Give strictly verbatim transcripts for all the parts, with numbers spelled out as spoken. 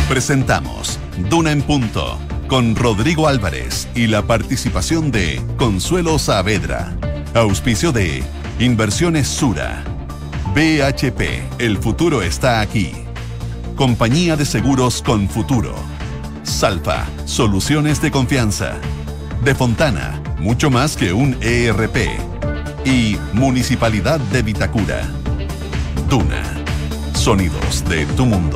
Presentamos Duna en Punto, con Rodrigo Álvarez y la participación de Consuelo Saavedra. Auspicio de Inversiones Sura. B H P, el futuro está aquí. Compañía de Seguros con Futuro. Salfa, soluciones de confianza. De Fontana, mucho más que un E R P. Y Municipalidad de Vitacura. Duna, sonidos de tu mundo.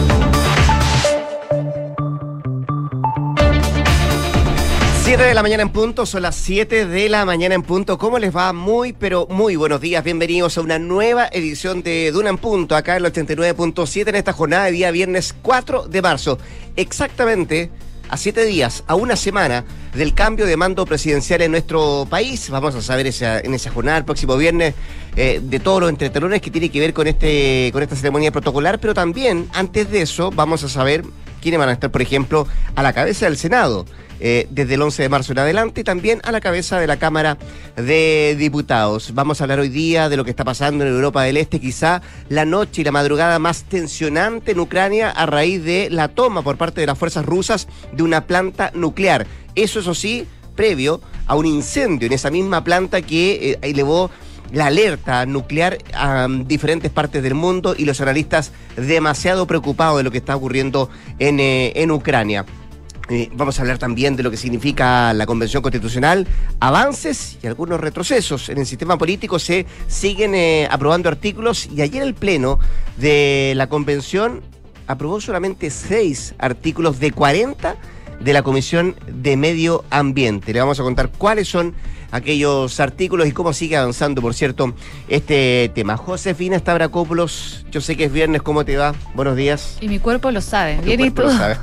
siete de la mañana en punto, son las siete de la mañana en punto. ¿Cómo les va? Muy, pero muy buenos días. Bienvenidos a una nueva edición de Duna en Punto, acá en el ochenta y nueve punto siete, en esta jornada de día viernes cuatro de marzo. Exactamente a siete días, a una semana del cambio de mando presidencial en nuestro país. Vamos a saber esa, en esa jornada, el próximo viernes, eh, de todos los entretelones que tiene que ver con, este, con esta ceremonia protocolar, pero también, antes de eso, vamos a saber quiénes van a estar, por ejemplo, a la cabeza del Senado, eh, desde el once de marzo en adelante, y también a la cabeza de la Cámara de Diputados. Vamos a hablar hoy día de lo que está pasando en Europa del Este, quizá la noche y la madrugada más tensionante en Ucrania a raíz de la toma por parte de las fuerzas rusas de una planta nuclear. Eso, eso sí, previo a un incendio en esa misma planta que eh, elevó la alerta nuclear a um, diferentes partes del mundo, y los analistas demasiado preocupados de lo que está ocurriendo en, eh, en Ucrania. Eh, vamos a hablar también de lo que significa la Convención Constitucional, avances y algunos retrocesos. En el sistema político se siguen eh, aprobando artículos, y ayer el Pleno de la Convención aprobó solamente seis artículos de cuarenta de la Comisión de Medio Ambiente. Le vamos a contar cuáles son aquellos artículos y cómo sigue avanzando, por cierto, este tema. Josefina Stavrakopoulos, yo sé que es viernes, ¿cómo te va? Buenos días. Y mi cuerpo lo sabe. Tu Bien, ¿y tú? Lo sabe.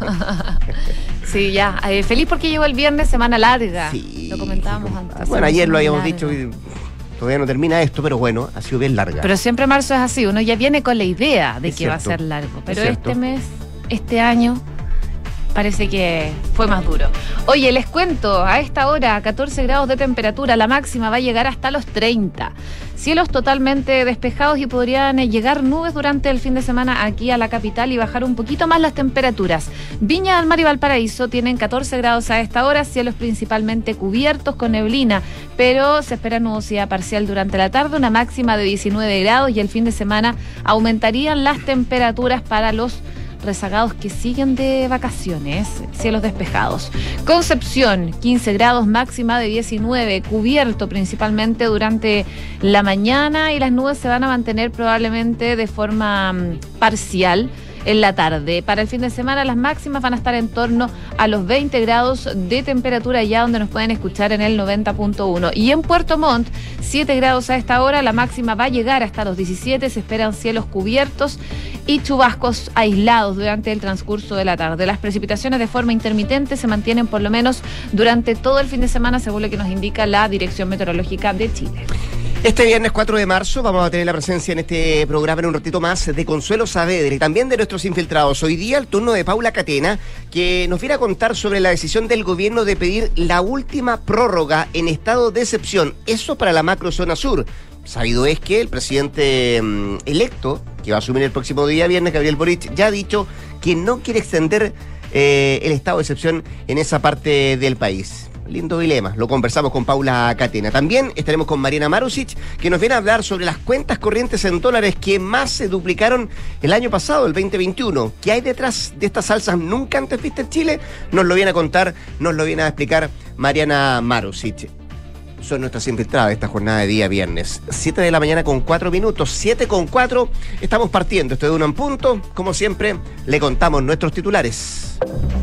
Sí, ya. Eh, feliz porque llegó el viernes, semana larga. Sí. Lo comentábamos antes. Bueno, ayer lo habíamos larga. dicho y todavía no termina esto, pero bueno, ha sido bien larga. Pero siempre marzo es así, uno ya viene con la idea de Es que va a cierto. ser largo. Pero Es cierto. este mes, este año, parece que fue más duro. Oye, les cuento, a esta hora, catorce grados de temperatura, la máxima va a llegar hasta los treinta. Cielos totalmente despejados y podrían eh, llegar nubes durante el fin de semana aquí a la capital y bajar un poquito más las temperaturas. Viña del Mar y Valparaíso tienen catorce grados a esta hora, cielos principalmente cubiertos con neblina, pero se espera nubosidad parcial durante la tarde, una máxima de diecinueve grados, y el fin de semana aumentarían las temperaturas para los rezagados que siguen de vacaciones, cielos despejados. Concepción, quince grados, máxima de diecinueve, cubierto principalmente durante la mañana, y las nubes se van a mantener probablemente de forma um, parcial en la tarde. Para el fin de semana las máximas van a estar en torno a los veinte grados de temperatura, ya donde nos pueden escuchar en el noventa punto uno. Y en Puerto Montt, siete grados a esta hora, la máxima va a llegar hasta los diecisiete, se esperan cielos cubiertos y chubascos aislados durante el transcurso de la tarde. Las precipitaciones de forma intermitente se mantienen por lo menos durante todo el fin de semana, según lo que nos indica la Dirección Meteorológica de Chile. Este viernes cuatro de marzo vamos a tener la presencia en este programa en un ratito más de Consuelo Saavedra y también de nuestros infiltrados. Hoy día el turno de Paula Catena, que nos viene a contar sobre la decisión del gobierno de pedir la última prórroga en estado de excepción. Eso para la macrozona sur. Sabido es que el presidente um, electo, que va a asumir el próximo día viernes, Gabriel Boric, ya ha dicho que no quiere extender eh, el estado de excepción en esa parte del país. Lindo dilema, lo conversamos con Paula Catena. También estaremos con Mariana Marusic, que nos viene a hablar sobre las cuentas corrientes en dólares que más se duplicaron el año pasado, el veinte veintiuno. ¿Qué hay detrás de estas alzas nunca antes vistas en Chile? Nos lo viene a contar, nos lo viene a explicar Mariana Marusic. Son nuestras infiltradas esta jornada de día viernes. siete de la mañana con cuatro minutos, siete con cuatro. Estamos partiendo, esto de Uno en Punto. Como siempre, le contamos nuestros titulares.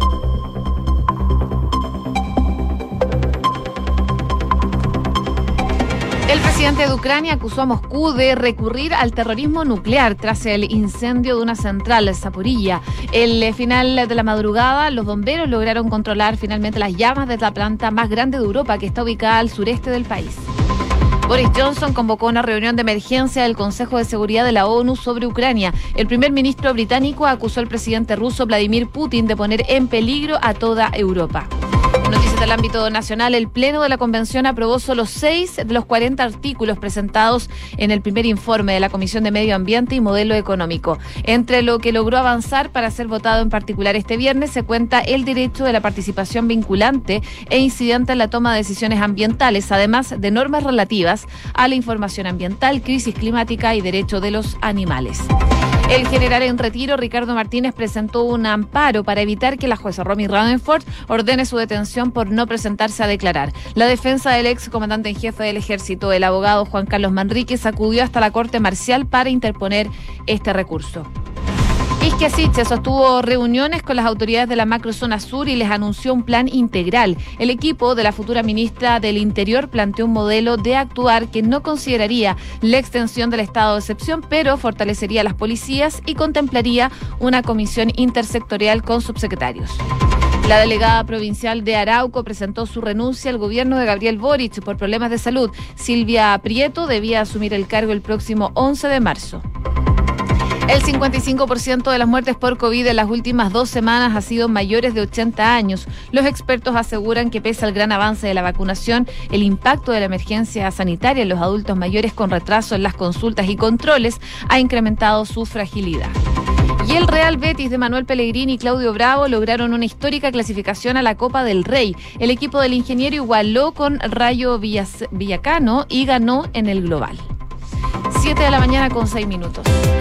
El presidente de Ucrania acusó a Moscú de recurrir al terrorismo nuclear tras el incendio de una central, Zaporilla. El final de la madrugada, los bomberos lograron controlar finalmente las llamas de la planta más grande de Europa, que está ubicada al sureste del país. Boris Johnson convocó una reunión de emergencia del Consejo de Seguridad de la ONU sobre Ucrania. El primer ministro británico acusó al presidente ruso Vladimir Putin de poner en peligro a toda Europa. Noticias del ámbito nacional. El Pleno de la Convención aprobó solo seis de los cuarenta artículos presentados en el primer informe de la Comisión de Medio Ambiente y Modelo Económico. Entre lo que logró avanzar para ser votado en particular este viernes se cuenta el derecho de la participación vinculante e incidente en la toma de decisiones ambientales, además de normas relativas a la información ambiental, crisis climática y derecho de los animales. El general en retiro, Ricardo Martínez, presentó un amparo para evitar que la jueza Romy Radenford ordene su detención por no presentarse a declarar. La defensa del ex comandante en jefe del ejército, el abogado Juan Carlos Manríquez, acudió hasta la Corte Marcial para interponer este recurso. Isquia Siche sostuvo reuniones con las autoridades de la macrozona sur y les anunció un plan integral. El equipo de la futura ministra del Interior planteó un modelo de actuar que no consideraría la extensión del estado de excepción, pero fortalecería a las policías y contemplaría una comisión intersectorial con subsecretarios. La delegada provincial de Arauco presentó su renuncia al gobierno de Gabriel Boric por problemas de salud. Silvia Prieto debía asumir el cargo el próximo once de marzo. El cincuenta y cinco por ciento de las muertes por COVID en las últimas dos semanas ha sido mayores de ochenta años. Los expertos aseguran que pese al gran avance de la vacunación, el impacto de la emergencia sanitaria en los adultos mayores con retraso en las consultas y controles ha incrementado su fragilidad. Y el Real Betis de Manuel Pellegrini y Claudio Bravo lograron una histórica clasificación a la Copa del Rey. El equipo del ingeniero igualó con Rayo Villas- Villacano y ganó en el global. siete de la mañana con seis minutos.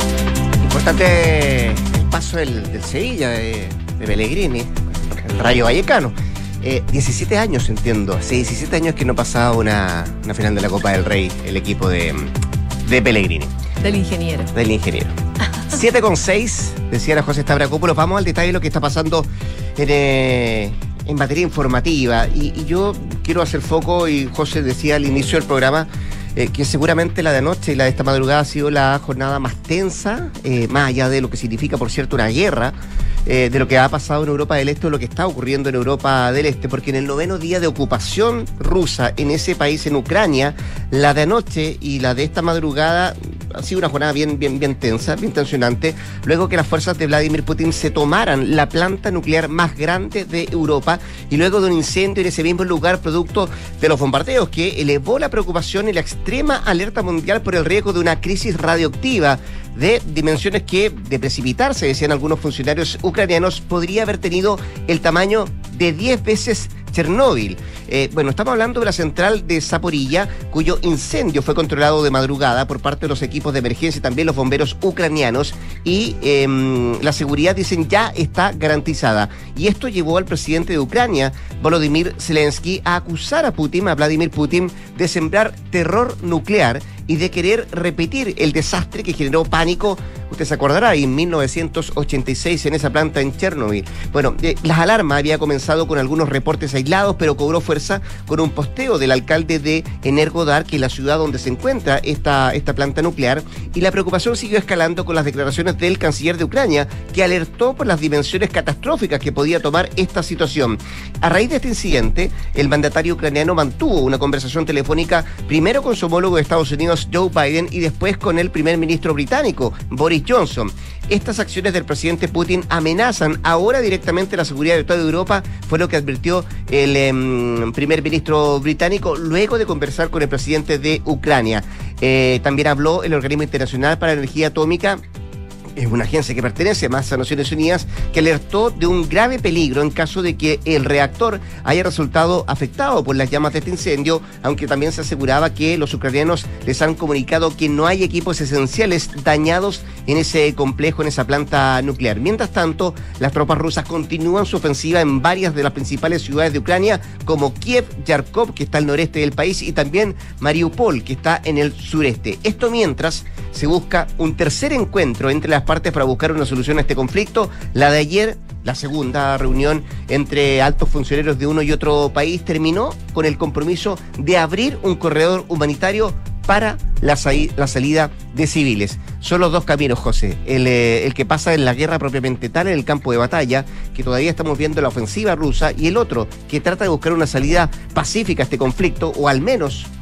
Importante el paso del, del Sevilla, de, de Pellegrini, el Rayo Vallecano. Eh, diecisiete años, entiendo. Hace diecisiete años que no pasaba una, una final de la Copa del Rey, el equipo de, de Pellegrini. Del ingeniero. Del ingeniero. siete con seis, decía la José Stavrakopoulos. Vamos al detalle de lo que está pasando en, eh, en materia informativa. Y, y yo quiero hacer foco, y José decía al inicio del programa, Eh, que seguramente la de anoche y la de esta madrugada ha sido la jornada más tensa, eh, más allá de lo que significa, por cierto, una guerra, eh, de lo que ha pasado en Europa del Este o lo que está ocurriendo en Europa del Este, porque en el noveno día de ocupación rusa en ese país, en Ucrania, la de anoche y la de esta madrugada ha sido una jornada bien, bien, bien tensa, bien tensionante, luego que las fuerzas de Vladimir Putin se tomaran la planta nuclear más grande de Europa y luego de un incendio en ese mismo lugar producto de los bombardeos que elevó la preocupación y la extrema alerta mundial por el riesgo de una crisis radioactiva de dimensiones que, de precipitarse, decían algunos funcionarios ucranianos, podría haber tenido el tamaño de diez veces Chernóbil. Eh, bueno, estamos hablando de la central de Zaporilla, cuyo incendio fue controlado de madrugada por parte de los equipos de emergencia y también los bomberos ucranianos, y eh, la seguridad, dicen, ya está garantizada. Y esto llevó al presidente de Ucrania, Volodymyr Zelensky, a acusar a Putin, a Vladimir Putin, de sembrar terror nuclear y de querer repetir el desastre que generó pánico, usted se acordará, en mil novecientos ochenta y seis en esa planta en Chernobyl. Bueno, eh, las alarmas había comenzado con algunos reportes aislados, pero cobró fuerza con un posteo del alcalde de Energodar, que es la ciudad donde se encuentra esta, esta planta nuclear, y la preocupación siguió escalando con las declaraciones del canciller de Ucrania, que alertó por las dimensiones catastróficas que podía tomar esta situación. A raíz de este incidente, el mandatario ucraniano mantuvo una conversación telefónica primero con su homólogo de Estados Unidos, Joe Biden, y después con el primer ministro británico, Boris Johnson. Estas acciones del presidente Putin amenazan ahora directamente la seguridad de toda Europa, fue lo que advirtió el eh, primer ministro británico luego de conversar con el presidente de Ucrania. Eh, también habló el Organismo Internacional para la Energía Atómica. Es una agencia que pertenece más a Naciones Unidas, que alertó de un grave peligro en caso de que el reactor haya resultado afectado por las llamas de este incendio, aunque también se aseguraba que los ucranianos les han comunicado que no hay equipos esenciales dañados en ese complejo, en esa planta nuclear. Mientras tanto, las tropas rusas continúan su ofensiva en varias de las principales ciudades de Ucrania, como Kiev, Yarkov, que está al noreste del país, y también Mariupol, que está en el sureste. Esto mientras se busca un tercer encuentro entre las partes para buscar una solución a este conflicto. La de ayer, la segunda reunión entre altos funcionarios de uno y otro país, terminó con el compromiso de abrir un corredor humanitario para la, la salida de civiles. Son los dos caminos, José. El, eh, el que pasa en la guerra propiamente tal, en el campo de batalla, que todavía estamos viendo la ofensiva rusa, y el otro que trata de buscar una salida pacífica a este conflicto, o al menos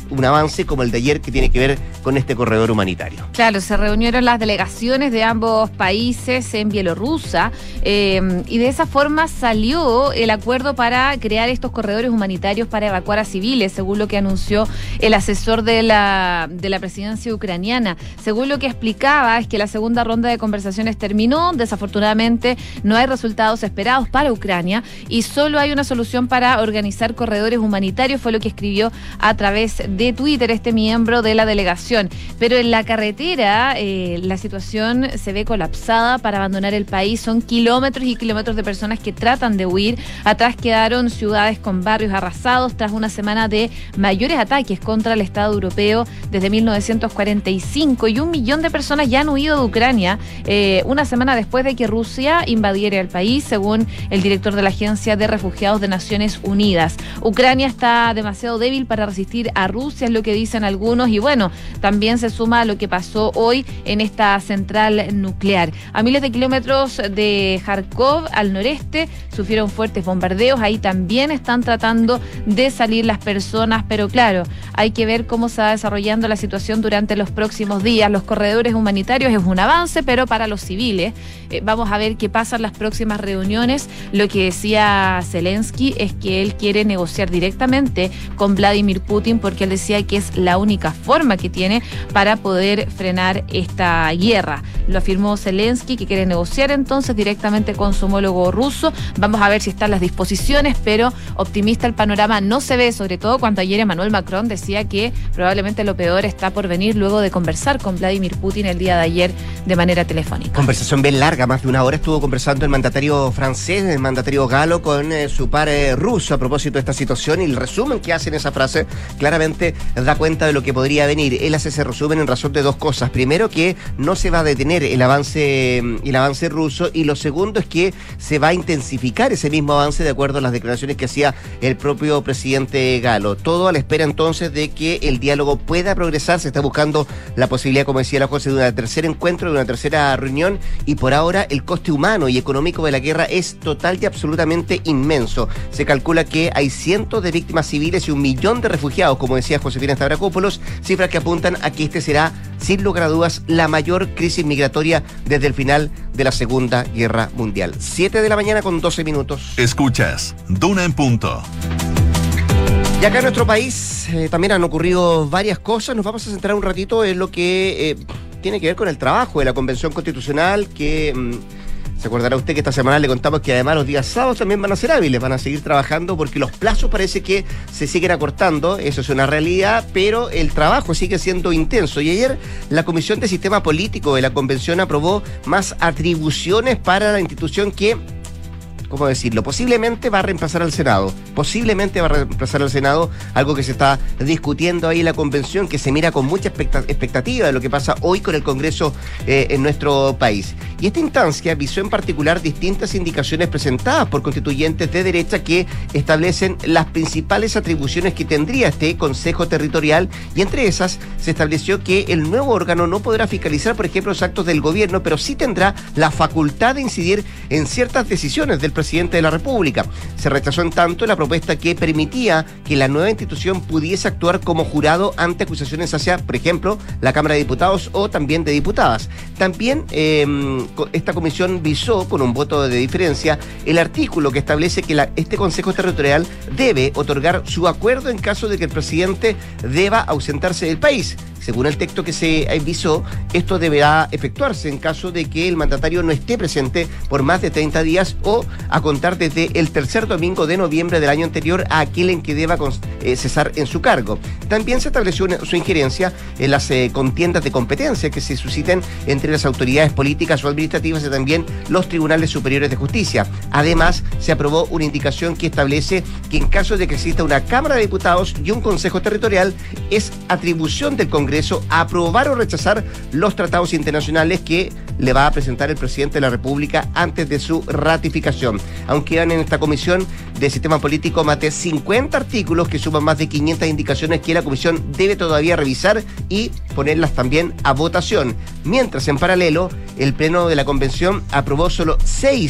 un avance como el de ayer que tiene que ver con este corredor humanitario. Claro, se reunieron las delegaciones de ambos países en Bielorrusia eh, y de esa forma salió el acuerdo para crear estos corredores humanitarios para evacuar a civiles, según lo que anunció el asesor de la, de la presidencia ucraniana. Según lo que explicaba, es que la segunda ronda de conversaciones terminó, desafortunadamente no hay resultados esperados para Ucrania y solo hay una solución para organizar corredores humanitarios, fue lo que escribió a través de Twitter este miembro de la delegación. Pero en la carretera eh, la situación se ve colapsada para abandonar el país, son kilómetros y kilómetros de personas que tratan de huir, atrás quedaron ciudades con barrios arrasados tras una semana de mayores ataques contra el Estado europeo desde mil novecientos cuarenta y cinco y un millón de personas ya han huido de Ucrania eh, una semana después de que Rusia invadiera el país, según el director de la Agencia de Refugiados de Naciones Unidas. Ucrania está demasiado débil para resistir a Rusia, es lo que dicen algunos, y bueno, también se suma a lo que pasó hoy en esta central nuclear. A miles de kilómetros de Kharkov, al noreste, sufrieron fuertes bombardeos, ahí también están tratando de salir las personas, pero claro, hay que ver cómo se va desarrollando la situación durante los próximos días. Los corredores humanitarios es un avance, pero para los civiles, eh, vamos a ver qué pasa en las próximas reuniones. Lo que decía Zelensky es que él quiere negociar directamente con Vladimir Putin, porque él decía que es la única forma que tiene para poder frenar esta guerra. Lo afirmó Zelensky, que quiere negociar entonces directamente con su homólogo ruso. Vamos a ver si están las disposiciones, pero optimista el panorama no se ve, sobre todo cuando ayer Emmanuel Macron decía que probablemente lo peor está por venir luego de conversar con Vladimir Putin el día de ayer de manera telefónica. Conversación bien larga, más de una hora estuvo conversando el mandatario francés, el mandatario galo, con eh, su par eh, ruso a propósito de esta situación, y el resumen que hace en esa frase claramente da cuenta de lo que podría venir. Él hace ese resumen en razón de dos cosas. Primero, que no se va a detener el avance, el avance ruso, y lo segundo es que se va a intensificar ese mismo avance de acuerdo a las declaraciones que hacía el propio presidente galo. Todo a la espera entonces de que el diálogo pueda progresar. Se está buscando la posibilidad, como decía la José, de un tercer encuentro, de una tercera reunión, y por ahora el coste humano y económico de la guerra es total y absolutamente inmenso. Se calcula que hay cientos de víctimas civiles y un millón de refugiados, como decía Josefina Stavrakopoulos, cifras que apuntan a que este será, sin lugar a dudas, la mayor crisis migratoria desde el final de la Segunda Guerra Mundial. siete de la mañana con doce minutos. Escuchas Duna en punto. Y acá en nuestro país eh, también han ocurrido varias cosas. Nos vamos a centrar un ratito en lo que eh, tiene que ver con el trabajo de la Convención Constitucional, que... Mm, se acordará usted que esta semana le contamos que además los días sábados también van a ser hábiles, van a seguir trabajando porque los plazos parece que se siguen acortando, eso es una realidad, pero el trabajo sigue siendo intenso. Y ayer la Comisión de Sistema Político de la Convención aprobó más atribuciones para la institución que, ¿cómo decirlo? Posiblemente va a reemplazar al Senado. Posiblemente va a reemplazar al Senado, algo que se está discutiendo ahí en la Convención, que se mira con mucha expectativa de lo que pasa hoy con el Congreso eh, en nuestro país. Y esta instancia visó en particular distintas indicaciones presentadas por constituyentes de derecha que establecen las principales atribuciones que tendría este Consejo Territorial, y entre esas se estableció que el nuevo órgano no podrá fiscalizar, por ejemplo, los actos del gobierno, pero sí tendrá la facultad de incidir en ciertas decisiones del presidente de la República. Se rechazó en tanto la propuesta que permitía que la nueva institución pudiese actuar como jurado ante acusaciones hacia, por ejemplo, la Cámara de Diputados o también de diputadas. También eh, esta comisión visó, con un voto de diferencia, el artículo que establece que la, este Consejo Territorial debe otorgar su acuerdo en caso de que el presidente deba ausentarse del país. Según el texto que se visó, esto deberá efectuarse en caso de que el mandatario no esté presente por más de treinta días o a contar desde el tercer domingo de noviembre del año anterior a aquel en que deba eh, cesar en su cargo. También se estableció una, su injerencia en las eh, contiendas de competencia que se susciten entre las autoridades políticas o administrativas y también los tribunales superiores de justicia. Además, se aprobó una indicación que establece que en caso de que exista una Cámara de Diputados y un Consejo Territorial, es atribución del Congreso aprobar o rechazar los tratados internacionales que le va a presentar el presidente de la República antes de su ratificación. Aunque quedan en esta comisión de sistema político más de cincuenta artículos que suman más de quinientas indicaciones que la comisión debe todavía revisar y ponerlas también a votación. Mientras, en paralelo, el Pleno de la Convención aprobó solo seis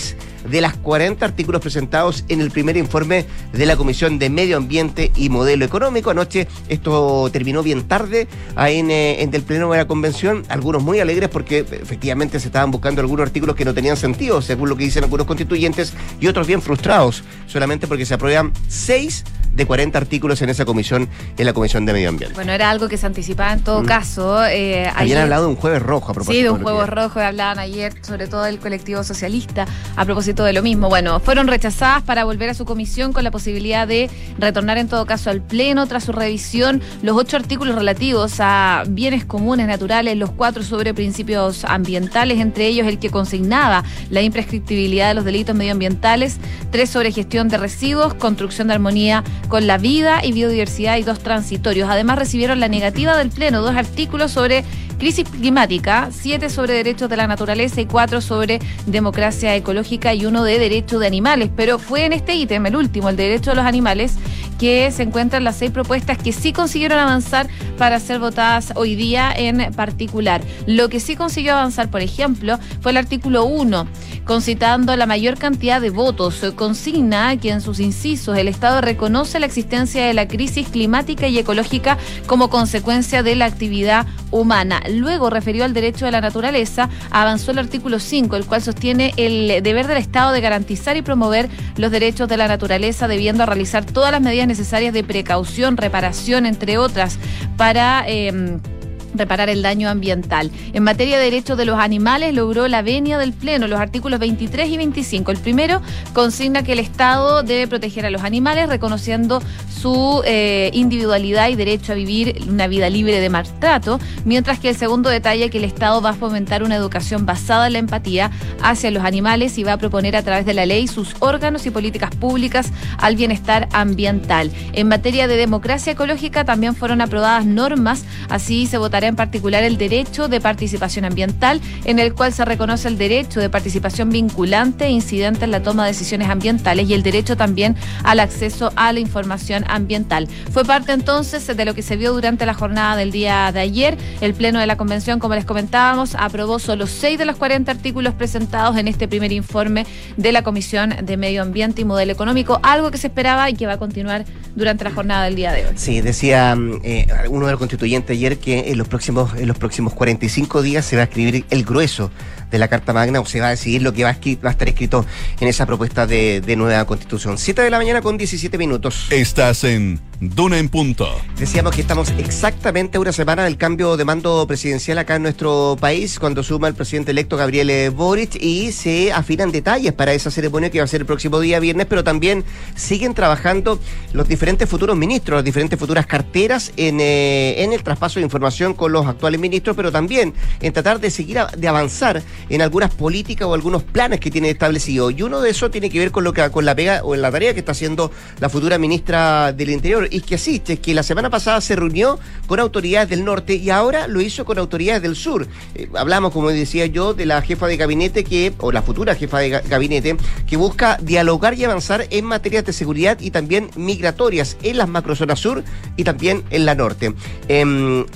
de las cuarenta artículos presentados en el primer informe de la Comisión de Medio Ambiente y Modelo Económico. Anoche esto terminó bien tarde ahí en, en el pleno de la convención, algunos muy alegres porque efectivamente se estaban buscando algunos artículos que no tenían sentido, según lo que dicen algunos constituyentes, y otros bien frustrados, solamente porque se aprueban seis de cuarenta artículos en esa comisión, en la Comisión de Medio Ambiente. Bueno, era algo que se anticipaba en todo mm. caso. Eh, Habían ayer, hablado de un jueves rojo a propósito. Sí, de un jueves rojo, hablaban ayer sobre todo del colectivo socialista a propósito de lo mismo. Bueno, fueron rechazadas para volver a su comisión con la posibilidad de retornar en todo caso al pleno tras su revisión los ocho artículos relativos a bienes comunes naturales, los cuatro sobre principios ambientales, entre ellos el que consignaba la imprescriptibilidad de los delitos medioambientales, tres sobre gestión de residuos, construcción de armonía con la vida y biodiversidad y dos transitorios. Además recibieron la negativa del pleno, dos artículos sobre crisis climática, siete sobre derechos de la naturaleza y cuatro sobre democracia ecológica y uno de derechos de animales. Pero fue en este ítem, el último, el de derecho de los animales, que se encuentran las seis propuestas que sí consiguieron avanzar para ser votadas hoy día en particular. Lo que sí consiguió avanzar, por ejemplo, fue el artículo uno, concitando la mayor cantidad de votos. Consigna que en sus incisos el Estado reconoce la existencia de la crisis climática y ecológica como consecuencia de la actividad humana. Luego referió al derecho de la naturaleza, avanzó el artículo cinco, el cual sostiene el deber del Estado de garantizar y promover los derechos de la naturaleza, debiendo realizar todas las medidas necesarias de precaución, reparación, entre otras, para Eh, reparar el daño ambiental. En materia de derechos de los animales, logró la venia del Pleno los artículos veintitrés y veinticinco. El primero consigna que el Estado debe proteger a los animales, reconociendo su eh, individualidad y derecho a vivir una vida libre de maltrato, mientras que el segundo detalla que el Estado va a fomentar una educación basada en la empatía hacia los animales y va a proponer a través de la ley sus órganos y políticas públicas al bienestar ambiental. En materia de democracia ecológica también fueron aprobadas normas, así se votará en particular el derecho de participación ambiental, en el cual se reconoce el derecho de participación vinculante e incidente en la toma de decisiones ambientales y el derecho también al acceso a la información ambiental. Fue parte entonces de lo que se vio durante la jornada del día de ayer. El Pleno de la Convención, como les comentábamos, aprobó solo seis de los cuarenta artículos presentados en este primer informe de la Comisión de Medio Ambiente y Modelo Económico, algo que se esperaba y que va a continuar durante la jornada del día de hoy. Sí, decía eh, uno de los constituyentes ayer que en los próximos en los próximos cuarenta y cinco días se va a escribir el grueso de la Carta Magna, o se va a decidir lo que va a, escri- va a estar escrito en esa propuesta de, de nueva Constitución. siete de la mañana con diecisiete minutos. Estás en Duna en Punto. Decíamos que estamos exactamente a una semana del cambio de mando presidencial acá en nuestro país, cuando suma el presidente electo Gabriel Boric, y se afinan detalles para esa ceremonia que va a ser el próximo día viernes, pero también siguen trabajando los diferentes futuros ministros, las diferentes futuras carteras en, eh, en el traspaso de información con los actuales ministros, pero también en tratar de seguir a, de avanzar en algunas políticas o algunos planes que tiene establecido. Y uno de esos tiene que ver con lo que con la pega o la tarea que está haciendo la futura ministra del Interior, Isquia Siches, que la semana pasada se reunió con autoridades del norte y ahora lo hizo con autoridades del sur. Eh, hablamos, como decía yo, de la jefa de gabinete que, o la futura jefa de gabinete, que busca dialogar y avanzar en materias de seguridad y también migratorias en las macrozonas sur y también en la norte. Eh,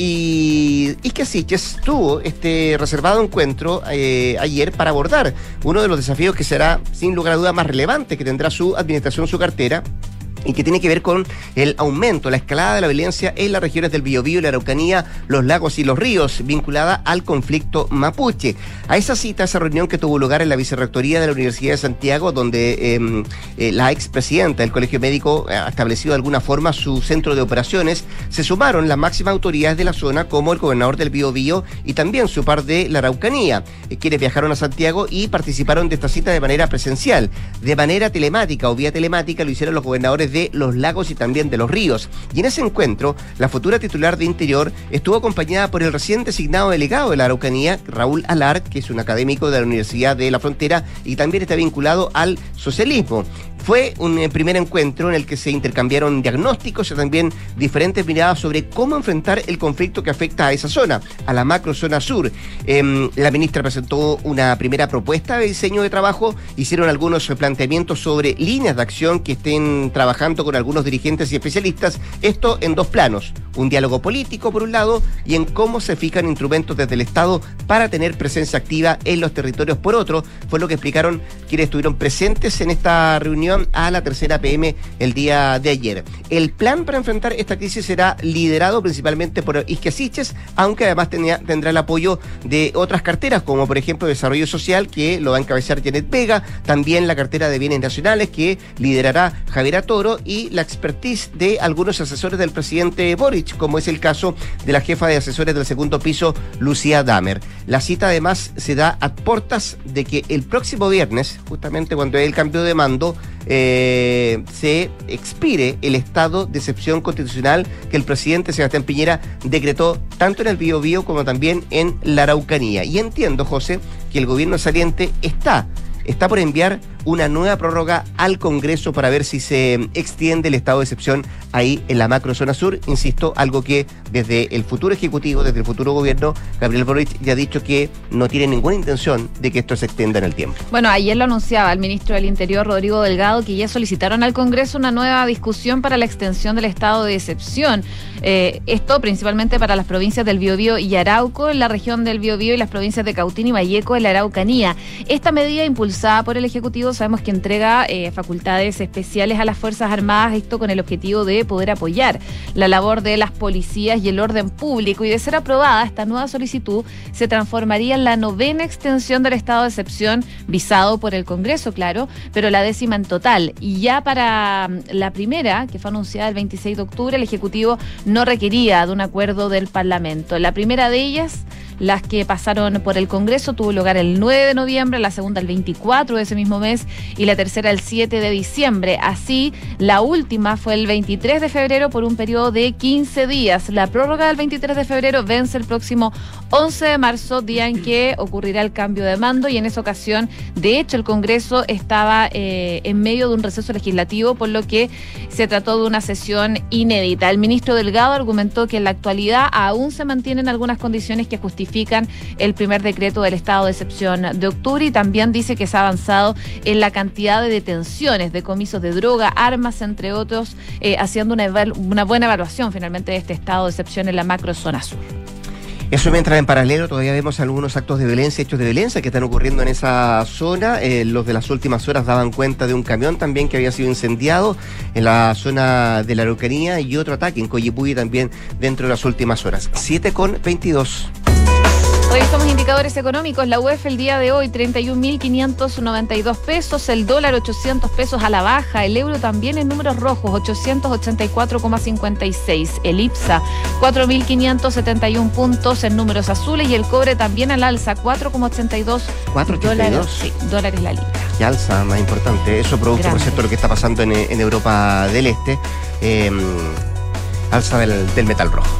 y Isquia Siches tuvo este reservado encuentro eh, ayer para abordar uno de los desafíos que será sin lugar a duda más relevante que tendrá su administración, su cartera, y que tiene que ver con el aumento, la escalada de la violencia en las regiones del Biobío, la Araucanía, los lagos y los ríos, vinculada al conflicto mapuche. A esa cita, esa reunión que tuvo lugar en la Vicerrectoría de la Universidad de Santiago, donde eh, eh, la expresidenta del Colegio Médico ha establecido de alguna forma su centro de operaciones, se sumaron las máximas autoridades de la zona, como el gobernador del Biobío y también su par de la Araucanía, eh, quienes viajaron a Santiago y participaron de esta cita de manera presencial. De manera telemática o vía telemática lo hicieron los gobernadores de los lagos y también de los ríos. Y en ese encuentro, la futura titular de Interior estuvo acompañada por el recién designado delegado de la Araucanía, Raúl Alar, que es un académico de la Universidad de la Frontera y también está vinculado al socialismo. Fue un eh, primer encuentro en el que se intercambiaron diagnósticos y también diferentes miradas sobre cómo enfrentar el conflicto que afecta a esa zona, a la macro zona sur. Eh, la ministra presentó una primera propuesta de diseño de trabajo, hicieron algunos planteamientos sobre líneas de acción que estén trabajando con algunos dirigentes y especialistas, esto en dos planos, un diálogo político por un lado y en cómo se fijan instrumentos desde el Estado para tener presencia activa en los territorios por otro, fue lo que explicaron quienes estuvieron presentes en esta reunión a la tercera P M el día de ayer. El plan para enfrentar esta crisis será liderado principalmente por Isquia Siches, aunque además tenía, tendrá el apoyo de otras carteras, como por ejemplo Desarrollo Social, que lo va a encabezar Janet Vega, también la cartera de Bienes Nacionales, que liderará Javiera Toro, y la expertise de algunos asesores del presidente Boric, como es el caso de la jefa de asesores del segundo piso, Lucía Damer. La cita además se da a puertas de que el próximo viernes, justamente cuando hay el cambio de mando, Eh, se expire el estado de excepción constitucional que el presidente Sebastián Piñera decretó tanto en el Biobío como también en la Araucanía. Y entiendo, José, que el gobierno saliente está, está por enviar una nueva prórroga al Congreso para ver si se extiende el estado de excepción ahí en la macro zona sur. Insisto, algo que desde el futuro ejecutivo, desde el futuro gobierno, Gabriel Boric ya ha dicho que no tiene ninguna intención de que esto se extienda en el tiempo. Bueno, ayer lo anunciaba el ministro del Interior, Rodrigo Delgado, que ya solicitaron al Congreso una nueva discusión para la extensión del estado de excepción. Eh, esto principalmente para las provincias del Biobío y Arauco, en la región del Biobío, y las provincias de Cautín y Valleco en la Araucanía. Esta medida, impulsada por el Ejecutivo, sabemos que entrega eh, facultades especiales a las Fuerzas Armadas, esto con el objetivo de poder apoyar la labor de las policías y el orden público, y de ser aprobada, esta nueva solicitud se transformaría en la novena extensión del estado de excepción visado por el Congreso, claro, pero la décima en total. Y ya para la primera, que fue anunciada el veintiséis de octubre, el Ejecutivo no requería de un acuerdo del Parlamento. La primera de ellas, las que pasaron por el Congreso, tuvo lugar el nueve de noviembre, la segunda el veinticuatro de ese mismo mes y la tercera el siete de diciembre. Así, la última fue el veintitrés de febrero por un periodo de quince días. La prórroga del veintitrés de febrero vence el próximo once de marzo, día en que ocurrirá el cambio de mando, y en esa ocasión, de hecho, el Congreso estaba eh, en medio de un receso legislativo, por lo que se trató de una sesión inédita. El ministro Delgado argumentó que en la actualidad aún se mantienen algunas condiciones que justifican el primer decreto del estado de excepción de octubre, y también dice que se ha avanzado en la cantidad de detenciones, decomisos de droga, armas, entre otros, eh, haciendo una, una buena evaluación finalmente de este estado de excepción en la macro zona sur. Eso mientras en paralelo todavía vemos algunos actos de violencia, hechos de violencia que están ocurriendo en esa zona. Eh, los de las últimas horas daban cuenta de un camión también que había sido incendiado en la zona de la Araucanía, y otro ataque en Coyipulli también dentro de las últimas horas. siete con veintidós. Revisamos indicadores económicos. La U E F el día de hoy, treinta y un mil quinientos noventa y dos pesos, el dólar ochocientos pesos a la baja, el euro también en números rojos, ochocientos ochenta y cuatro coma cincuenta y seis, el IPSA, cuatro mil quinientos setenta y uno puntos en números azules, y el cobre también al alza, cuatro coma ochenta y dos dólares, sí, dólares la libra. Y alza, más importante, eso producto, Grande. Por cierto, lo que está pasando en, en Europa del Este, eh, alza del, del metal rojo.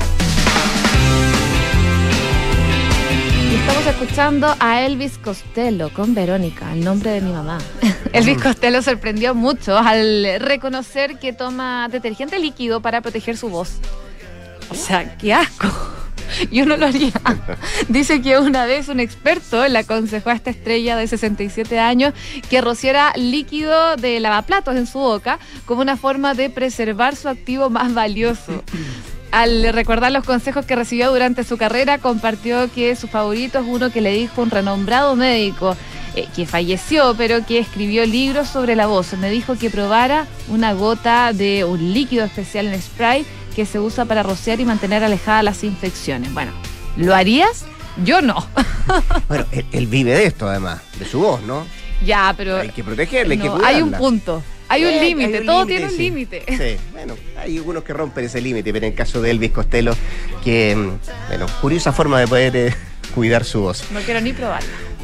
Estamos escuchando a Elvis Costello con Verónica, el nombre de mi mamá. Elvis Costello sorprendió mucho al reconocer que toma detergente líquido para proteger su voz. O sea, qué asco. Yo no lo haría. Dice que una vez un experto le aconsejó a esta estrella de sesenta y siete años que rociara líquido de lavaplatos en su boca como una forma de preservar su activo más valioso. Al recordar los consejos que recibió durante su carrera, compartió que su favorito es uno que le dijo un renombrado médico eh, que falleció, pero que escribió libros sobre la voz. Me dijo que probara una gota de un líquido especial en spray que se usa para rociar y mantener alejadas las infecciones. Bueno, ¿lo harías? Yo no. Bueno, él, él vive de esto además, de su voz, ¿no? Ya, pero... Hay que protegerle, no, hay que cuidarla. Hay un punto. Hay un eh, límite, todo límite, tiene un sí. límite. Sí, bueno, hay algunos que rompen ese límite, pero en el caso de Elvis Costello, que, bueno, curiosa forma de poder eh, cuidar su voz. No quiero ni probarla.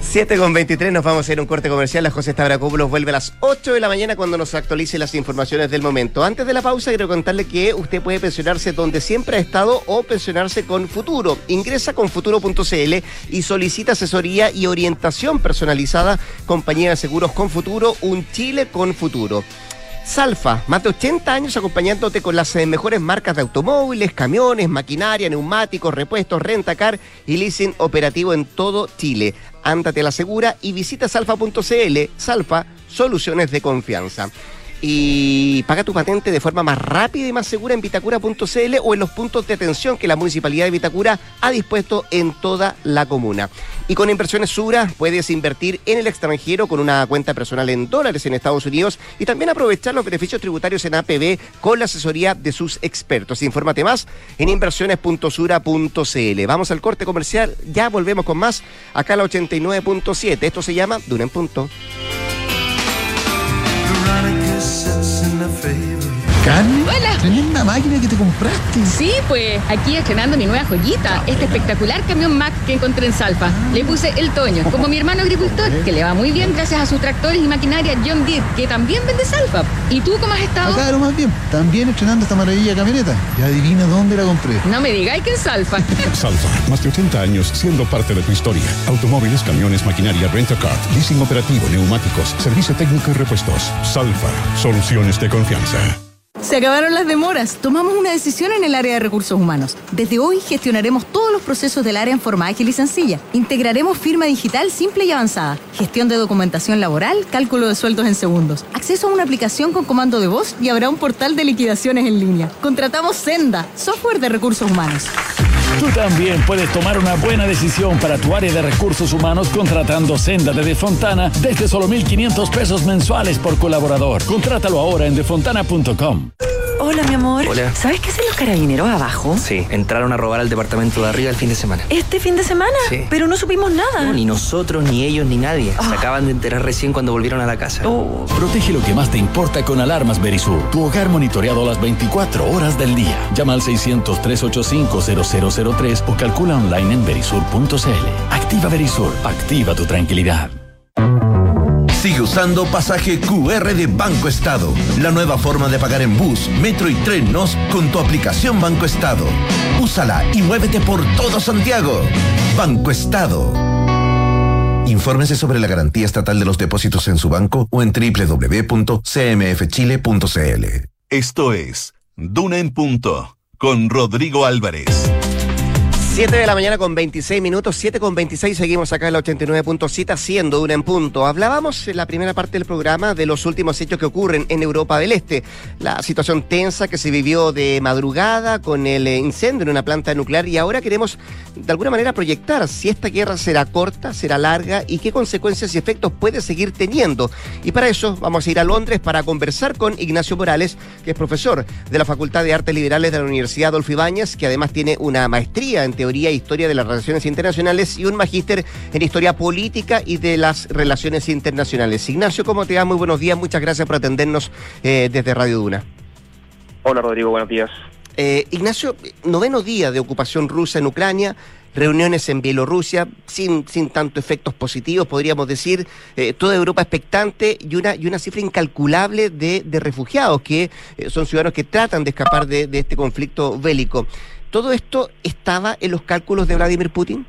siete con veintitrés, nos vamos a ir a un corte comercial. La José Stavrakopoulos vuelve a las ocho de la mañana cuando nos actualice las informaciones del momento. Antes de la pausa, quiero contarle que usted puede pensionarse donde siempre ha estado o pensionarse con Futuro. Ingresa con futuro punto cl y solicita asesoría y orientación personalizada. Compañía de Seguros con Futuro, un Chile con futuro. Salfa, más de ochenta años acompañándote con las eh, mejores marcas de automóviles, camiones, maquinaria, neumáticos, repuestos, rentacar y leasing operativo en todo Chile. Ándate a la segura y visita salfa punto cl. Salfa, soluciones de confianza. Y paga tu patente de forma más rápida y más segura en vitacura punto cl o en los puntos de atención que la Municipalidad de Vitacura ha dispuesto en toda la comuna. Y con Inversiones Sura puedes invertir en el extranjero con una cuenta personal en dólares en Estados Unidos y también aprovechar los beneficios tributarios en A P B con la asesoría de sus expertos. Infórmate más en inversiones punto sura punto cl. Vamos al corte comercial, ya volvemos con más acá a la ochenta y nueve punto siete. Esto se llama Duna en Punto. ¿Carne? Hola. Tremenda máquina que te compraste. Sí, pues aquí estrenando mi nueva joyita, este espectacular camión Mack que encontré en Salfa. Le puse el Toño, como mi hermano agricultor, que le va muy bien gracias a sus tractores y maquinaria John Deere, que también vende Salfa. ¿Y tú cómo has estado? Acá lo más bien, también estrenando esta maravilla de camioneta. Ya adivina dónde la compré. No me digáis que en Salfa. Salfa, más de ochenta años siendo parte de tu historia. Automóviles, camiones, maquinaria, rent-a-car, leasing operativo, neumáticos, servicio técnico y repuestos. Salfa, soluciones de confianza. Se acabaron las demoras. Tomamos una decisión en el área de recursos humanos. Desde hoy gestionaremos todos los procesos del área en forma ágil y sencilla. Integraremos firma digital simple y avanzada, gestión de documentación laboral, cálculo de sueldos en segundos, acceso a una aplicación con comando de voz y habrá un portal de liquidaciones en línea. Contratamos Senda, software de recursos humanos. Tú también puedes tomar una buena decisión para tu área de recursos humanos contratando Senda de Defontana desde solo mil quinientos pesos mensuales por colaborador. Contrátalo ahora en defontana punto com. Hola, mi amor. Hola. ¿Sabes qué hacen los carabineros abajo? Sí, entraron a robar al departamento de arriba el fin de semana. ¿Este fin de semana? Sí. Pero no supimos nada. No, ni nosotros, ni ellos, ni nadie. Oh. Se acaban de enterar recién cuando volvieron a la casa. Oh. Protege lo que más te importa con alarmas Verisur. Tu hogar monitoreado las veinticuatro horas del día. Llama al seiscientos, trescientos ochenta y cinco, cero cero cero tres o calcula online en verisur punto cl. Activa Verisur. Activa tu tranquilidad. Sigue usando pasaje Q R de Banco Estado, la nueva forma de pagar en bus, metro y tren N O S con tu aplicación Banco Estado. Úsala y muévete por todo Santiago. Banco Estado. Infórmese sobre la garantía estatal de los depósitos en su banco o en doble u doble u doble u punto c m f chile punto c l. Esto es Duna en Punto con Rodrigo Álvarez. siete de la mañana con veintiséis minutos, siete con veintiséis, seguimos acá en la ochenta y nueve punto siete haciendo Duna en Punto. Hablábamos en la primera parte del programa de los últimos hechos que ocurren en Europa del Este. La situación tensa que se vivió de madrugada con el incendio en una planta nuclear y ahora queremos de alguna manera proyectar si esta guerra será corta, será larga y qué consecuencias y efectos puede seguir teniendo. Y para eso vamos a ir a Londres para conversar con Ignacio Morales, que es profesor de la Facultad de Artes Liberales de la Universidad Adolfo Ibáñez, que además tiene una maestría en teoría e historia de las relaciones internacionales y un magíster en historia política y de las relaciones internacionales. Ignacio, ¿cómo te va? Muy buenos días, muchas gracias por atendernos eh, desde Radio Duna. Hola Rodrigo, buenos días. Eh, Ignacio, noveno día de ocupación rusa en Ucrania, reuniones en Bielorrusia, sin, sin tanto efectos positivos, podríamos decir, eh, toda Europa expectante y una, y una cifra incalculable de, de refugiados que eh, son ciudadanos que tratan de escapar de, de este conflicto bélico. ¿Todo esto estaba en los cálculos de Vladimir Putin?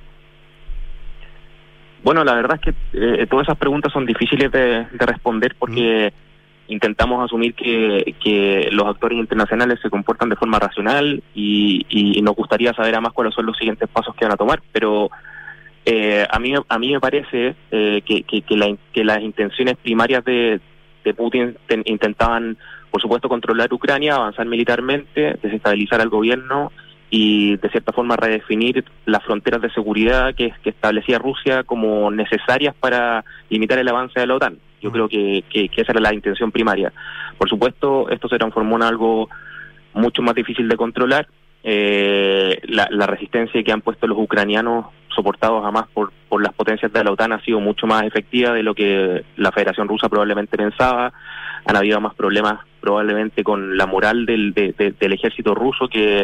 Bueno, la verdad es que eh, todas esas preguntas son difíciles de, de responder porque mm. intentamos asumir que, que los actores internacionales se comportan de forma racional y, y, y nos gustaría saber además cuáles son los siguientes pasos que van a tomar, pero eh, a mí a mí me parece eh, que, que, que, la, que las intenciones primarias de, de Putin ten, intentaban, por supuesto, controlar Ucrania, avanzar militarmente, desestabilizar al gobierno y de cierta forma redefinir las fronteras de seguridad que, que establecía Rusia como necesarias para limitar el avance de la OTAN. Yo creo que, que, que esa era la intención primaria. Por supuesto, esto se transformó en algo mucho más difícil de controlar. Eh, la, la resistencia que han puesto los ucranianos, soportados además por, por las potencias de la OTAN, ha sido mucho más efectiva de lo que la Federación Rusa probablemente pensaba. Han habido más problemas probablemente con la moral del, de, de, del ejército ruso, que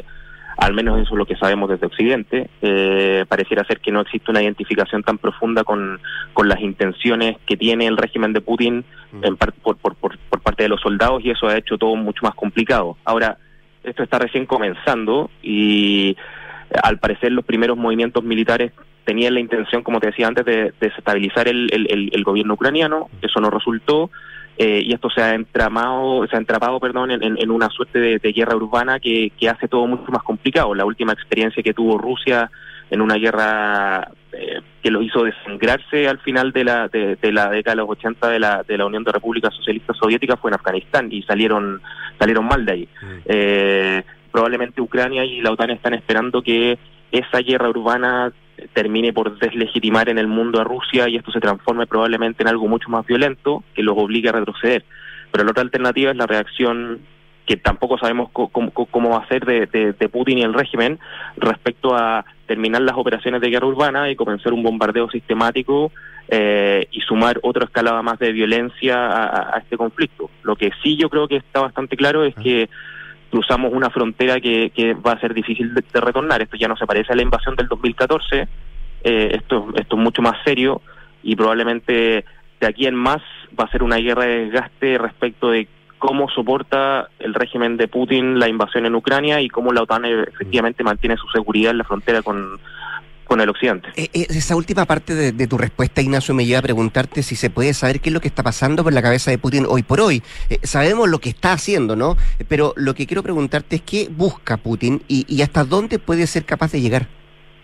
al menos eso es lo que sabemos desde Occidente. Eh, pareciera ser que no existe una identificación tan profunda con, con las intenciones que tiene el régimen de Putin en par, por, por, por, por parte de los soldados, y eso ha hecho todo mucho más complicado. Ahora, esto está recién comenzando y al parecer los primeros movimientos militares tenían la intención, como te decía antes, de, de desestabilizar el, el, el gobierno ucraniano. Eso no resultó. Eh, y esto se ha entramado, se ha entrapado, perdón, en, en una suerte de, de guerra urbana que, que hace todo mucho más complicado. La última experiencia que tuvo Rusia en una guerra eh, que los hizo desangrarse al final de la de, de la década de los ochenta de la de la Unión de Repúblicas Socialistas Soviéticas fue en Afganistán, y salieron salieron mal de ahí. Mm. Eh, probablemente Ucrania y la OTAN están esperando que esa guerra urbana termine por deslegitimar en el mundo a Rusia y esto se transforme probablemente en algo mucho más violento que los obligue a retroceder. Pero la otra alternativa es la reacción que tampoco sabemos cómo, cómo va a ser de, de, de Putin y el régimen respecto a terminar las operaciones de guerra urbana y comenzar un bombardeo sistemático eh, y sumar otra escalada más de violencia a, a este conflicto. Lo que sí yo creo que está bastante claro es que cruzamos una frontera que, que va a ser difícil de, de retornar. Esto ya no se parece a la invasión del dos mil catorce, eh, esto, esto es mucho más serio y probablemente de aquí en más va a ser una guerra de desgaste respecto de cómo soporta el régimen de Putin la invasión en Ucrania y cómo la OTAN efectivamente mantiene su seguridad en la frontera con, con el occidente. Eh, eh, esa última parte de, de tu respuesta, Ignacio, me lleva a preguntarte si se puede saber qué es lo que está pasando por la cabeza de Putin hoy por hoy. Eh, sabemos lo que está haciendo, ¿no? Pero lo que quiero preguntarte es qué busca Putin y, y hasta dónde puede ser capaz de llegar.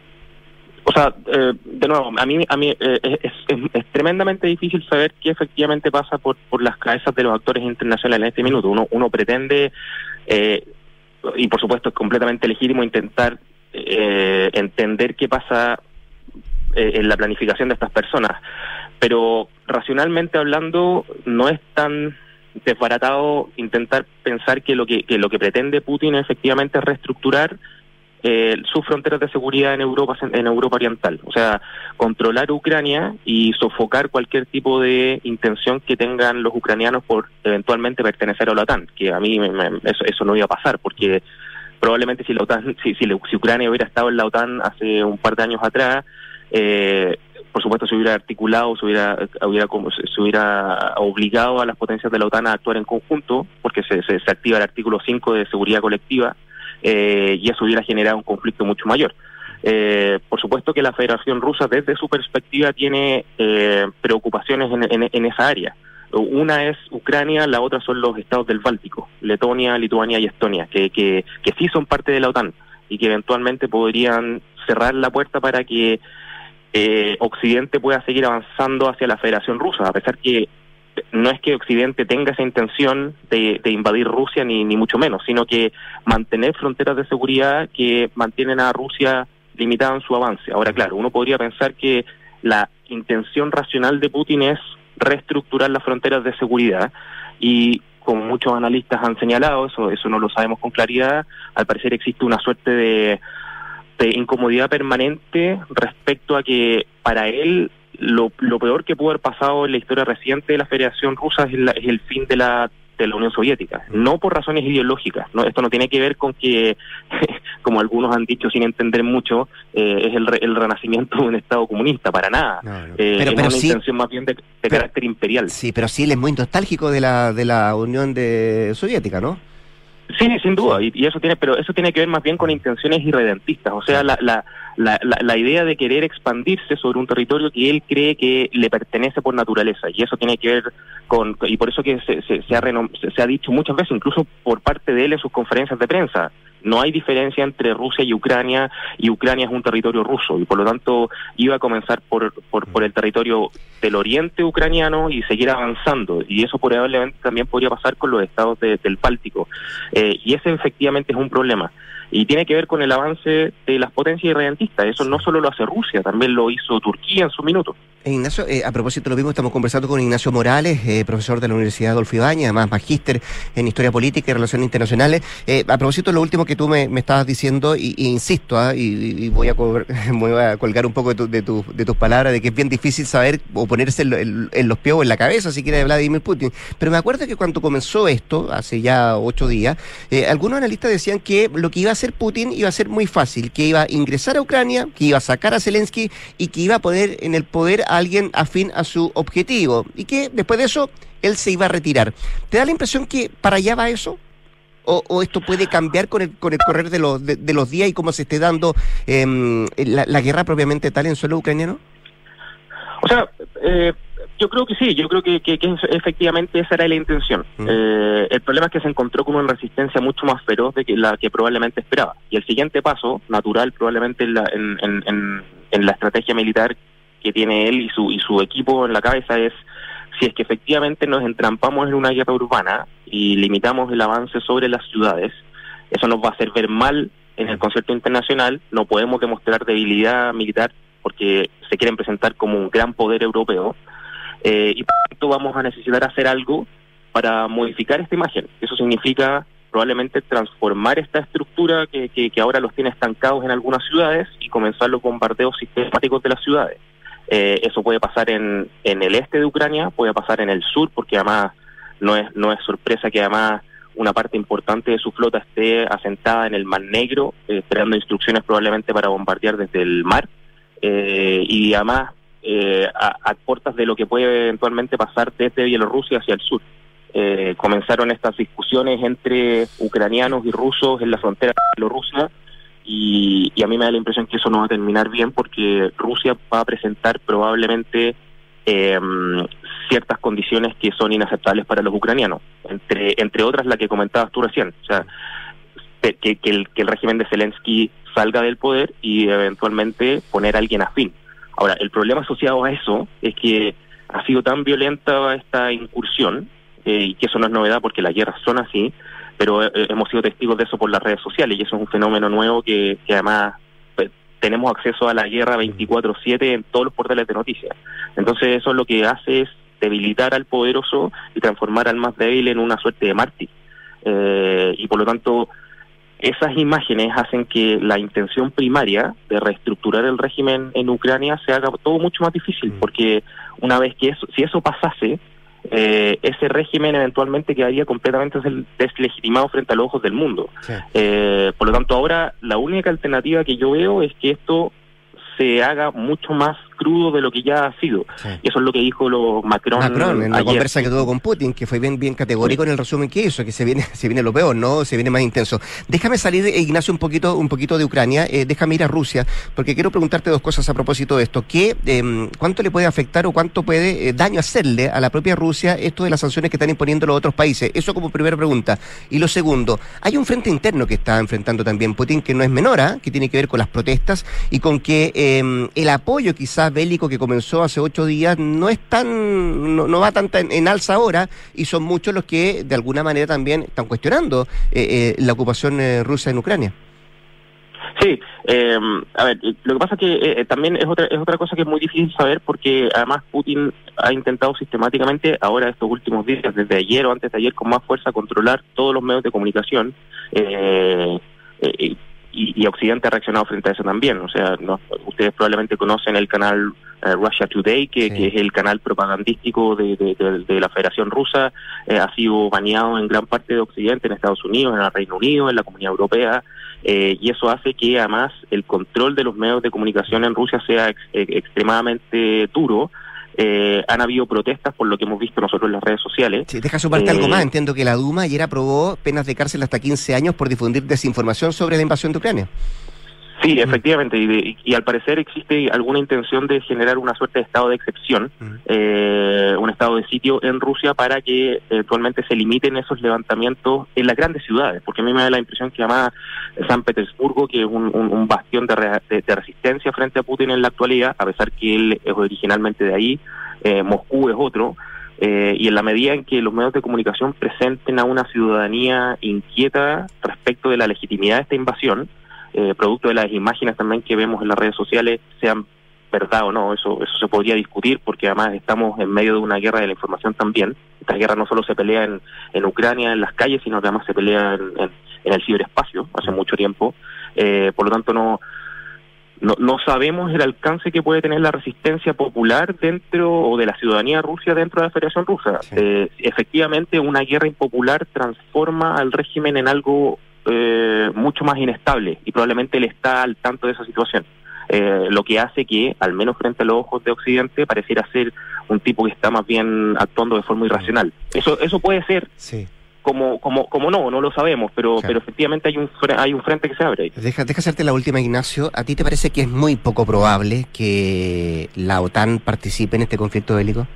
O sea, eh, de nuevo, a mí, a mí eh, es, es, es tremendamente difícil saber qué efectivamente pasa por, por las cabezas de los actores internacionales en este minuto. Uno, uno pretende, eh, y por supuesto es completamente legítimo, intentar eh, entender qué pasa eh, en la planificación de estas personas. Pero racionalmente hablando, no es tan desbaratado intentar pensar que lo que, que lo que pretende Putin efectivamente es reestructurar Eh, sus fronteras de seguridad en Europa en Europa Oriental, o sea, controlar Ucrania y sofocar cualquier tipo de intención que tengan los ucranianos por eventualmente pertenecer a la OTAN, que a mí me, me, eso, eso no iba a pasar, porque probablemente si la OTAN, si, si, si Ucrania hubiera estado en la OTAN hace un par de años atrás, eh, por supuesto se hubiera articulado, se hubiera, hubiera como se hubiera obligado a las potencias de la OTAN a actuar en conjunto, porque se, se, se activa el artículo cinco de seguridad colectiva. Eh, y eso hubiera generado un conflicto mucho mayor. Eh, por supuesto que la Federación Rusa desde su perspectiva tiene eh, preocupaciones en, en, en esa área. Una es Ucrania, la otra son los estados del Báltico, Letonia, Lituania y Estonia, que, que, que sí son parte de la OTAN y que eventualmente podrían cerrar la puerta para que eh, Occidente pueda seguir avanzando hacia la Federación Rusa, a pesar que no es que Occidente tenga esa intención de, de invadir Rusia, ni, ni mucho menos, sino que mantener fronteras de seguridad que mantienen a Rusia limitada en su avance. Ahora, claro, uno podría pensar que la intención racional de Putin es reestructurar las fronteras de seguridad y, como muchos analistas han señalado, eso, eso no lo sabemos con claridad, al parecer existe una suerte de, de incomodidad permanente respecto a que para él Lo, lo peor que pudo haber pasado en la historia reciente de la Federación Rusa es, la, es el fin de la de la Unión Soviética, no por razones ideológicas, no, esto no tiene que ver con que, como algunos han dicho sin entender mucho, eh, es el, re, el renacimiento de un Estado comunista, para nada. No, no. Eh, pero, es pero una sí, intención más bien de, de pero, carácter imperial. Sí, pero sí él es muy nostálgico de la de la Unión de Soviética, ¿no? Sí, sin duda, y, y eso tiene, pero eso tiene que ver más bien con intenciones irredentistas, o sea, la, la La, la, la idea de querer expandirse sobre un territorio que él cree que le pertenece por naturaleza, y eso tiene que ver con, y por eso que se, se, se, ha, renom, se, se ha dicho muchas veces, incluso por parte de él en sus conferencias de prensa, no hay diferencia entre Rusia y Ucrania, y Ucrania es un territorio ruso, y por lo tanto iba a comenzar por, por, por el territorio del oriente ucraniano y seguir avanzando, y eso probablemente también podría pasar con los estados de, del Báltico, eh, y ese efectivamente es un problema. Y tiene que ver con el avance de las potencias irredentistas. Eso no solo lo hace Rusia, también lo hizo Turquía en su minuto. Ignacio, eh, a propósito de lo mismo, estamos conversando con Ignacio Morales, eh, profesor de la Universidad Adolfo Ibáñez, además magíster en Historia Política y Relaciones Internacionales. Eh, a propósito de lo último que tú me, me estabas diciendo, y, y insisto, ¿eh? y, y voy, a col- voy a colgar un poco de, tu, de, tu, de tus palabras, de que es bien difícil saber o ponerse en, en, en los pies o en la cabeza, si quiere, de Vladimir Putin. Pero me acuerdo que cuando comenzó esto, hace ya ocho días, eh, algunos analistas decían que lo que iba a hacer Putin iba a ser muy fácil, que iba a ingresar a Ucrania, que iba a sacar a Zelensky y que iba a poner en el poder a alguien afín a su objetivo y que después de eso él se iba a retirar. ¿Te da la impresión que para allá va eso? ¿O, o esto puede cambiar con el con el correr de los, de, de los días y cómo se esté dando eh, la, la guerra propiamente tal en suelo ucraniano? O sea, eh, yo creo que sí, yo creo que, que, que efectivamente esa era la intención. Mm. Eh, el problema es que se encontró con una resistencia mucho más feroz de que la que probablemente esperaba. Y el siguiente paso, natural probablemente en la, en, en, en, en la estrategia militar que tiene él y su, y su equipo en la cabeza es, si es que efectivamente nos entrampamos en una guerra urbana y limitamos el avance sobre las ciudades, eso nos va a hacer ver mal en el concierto internacional. No podemos demostrar debilidad militar porque se quieren presentar como un gran poder europeo, eh, y por tanto vamos a necesitar hacer algo para modificar esta imagen. Eso significa probablemente transformar esta estructura que, que, que ahora los tiene estancados en algunas ciudades y comenzar los bombardeos sistemáticos de las ciudades. Eh, eso puede pasar en, en el este de Ucrania, puede pasar en el sur, porque además no es no es sorpresa que además una parte importante de su flota esté asentada en el Mar Negro, eh, esperando instrucciones probablemente para bombardear desde el mar, eh, y además eh, a, a puertas de lo que puede eventualmente pasar desde Bielorrusia hacia el sur. Eh, comenzaron estas discusiones entre ucranianos y rusos en la frontera de Bielorrusia, Y, y a mí me da la impresión que eso no va a terminar bien porque Rusia va a presentar probablemente eh, ciertas condiciones que son inaceptables para los ucranianos, entre entre otras la que comentabas tú recién, o sea, que, que, el, que el régimen de Zelensky salga del poder y eventualmente poner a alguien afín. Ahora, el problema asociado a eso es que ha sido tan violenta esta incursión, eh, y que eso no es novedad porque las guerras son así, pero eh, hemos sido testigos de eso por las redes sociales y eso es un fenómeno nuevo que, que además pues, tenemos acceso a la guerra veinticuatro siete en todos los portales de noticias. Entonces eso lo que hace es debilitar al poderoso y transformar al más débil en una suerte de mártir. Eh, y por lo tanto, esas imágenes hacen que la intención primaria de reestructurar el régimen en Ucrania se haga todo mucho más difícil, porque una vez que eso, si eso pasase, Eh, ese régimen eventualmente quedaría completamente deslegitimado frente a los ojos del mundo. Sí. Eh, por lo tanto, ahora la única alternativa que yo veo es que esto se haga mucho más crudo de lo que ya ha sido. Sí. Y eso es lo que dijo lo Macron, Macron en la ayer. conversa que tuvo con Putin, que fue bien bien categórico sí. en el resumen que hizo, que se viene se viene lo peor, no se viene más intenso. Déjame salir, Ignacio, un poquito un poquito de Ucrania, eh, déjame ir a Rusia, porque quiero preguntarte dos cosas a propósito de esto. ¿Qué, eh, ¿Cuánto le puede afectar o cuánto puede eh, daño hacerle a la propia Rusia esto de las sanciones que están imponiendo los otros países? Eso como primera pregunta. Y lo segundo, hay un frente interno que está enfrentando también Putin, que no es menor, ¿eh? que tiene que ver con las protestas y con que eh, el apoyo quizás bélico que comenzó hace ocho días no es tan no, no va tanto en, en alza ahora, y son muchos los que de alguna manera también están cuestionando eh, eh, la ocupación eh, rusa en Ucrania. Sí, eh, a ver, lo que pasa es que eh, también es otra es otra cosa que es muy difícil saber, porque además Putin ha intentado sistemáticamente ahora estos últimos días, desde ayer o antes de ayer, con más fuerza controlar todos los medios de comunicación, eh, eh, y, y Occidente ha reaccionado frente a eso también. O sea, no, ustedes probablemente conocen el canal uh, Russia Today, que, sí. que es el canal propagandístico de, de, de, de la Federación Rusa, eh, ha sido baneado en gran parte de Occidente, en Estados Unidos, en el Reino Unido, en la Comunidad Europea, eh, y eso hace que además el control de los medios de comunicación en Rusia sea ex, ex, extremadamente duro. Eh, han habido protestas por lo que hemos visto nosotros en las redes sociales. Sí, deja su parte eh, algo más. Entiendo que la Duma ayer aprobó penas de cárcel hasta quince años por difundir desinformación sobre la invasión de Ucrania. Sí, efectivamente, y, de, y, y al parecer existe alguna intención de generar una suerte de estado de excepción, uh-huh. eh, un estado de sitio en Rusia para que eventualmente se limiten esos levantamientos en las grandes ciudades, porque a mí me da la impresión que además San Petersburgo, que es un, un, un bastión de, re, de, de resistencia frente a Putin en la actualidad, a pesar que él es originalmente de ahí, eh, Moscú es otro, eh, y en la medida en que los medios de comunicación presenten a una ciudadanía inquieta respecto de la legitimidad de esta invasión, Eh, producto de las imágenes también que vemos en las redes sociales, sean verdad o no, eso eso se podría discutir, porque además estamos en medio de una guerra de la información también. Esta guerra no solo se pelea en, en Ucrania, en las calles, sino que además se pelea en, en, en el ciberespacio hace mucho tiempo. Eh, por lo tanto, no, no no sabemos el alcance que puede tener la resistencia popular dentro, o de la ciudadanía rusa dentro de la Federación Rusa. Sí. Eh, efectivamente, una guerra impopular transforma al régimen en algo eh, mucho más inestable y probablemente él está al tanto de esa situación. Eh, lo que hace que, al menos frente a los ojos de Occidente, pareciera ser un tipo que está más bien actuando de forma irracional. Eso eso puede ser, sí. como como como no, no lo sabemos, pero claro. pero efectivamente hay un hay un frente que se abre ahí. Deja, deja hacerte la última, Ignacio. ¿A ti te parece que es muy poco probable que la OTAN participe en este conflicto bélico?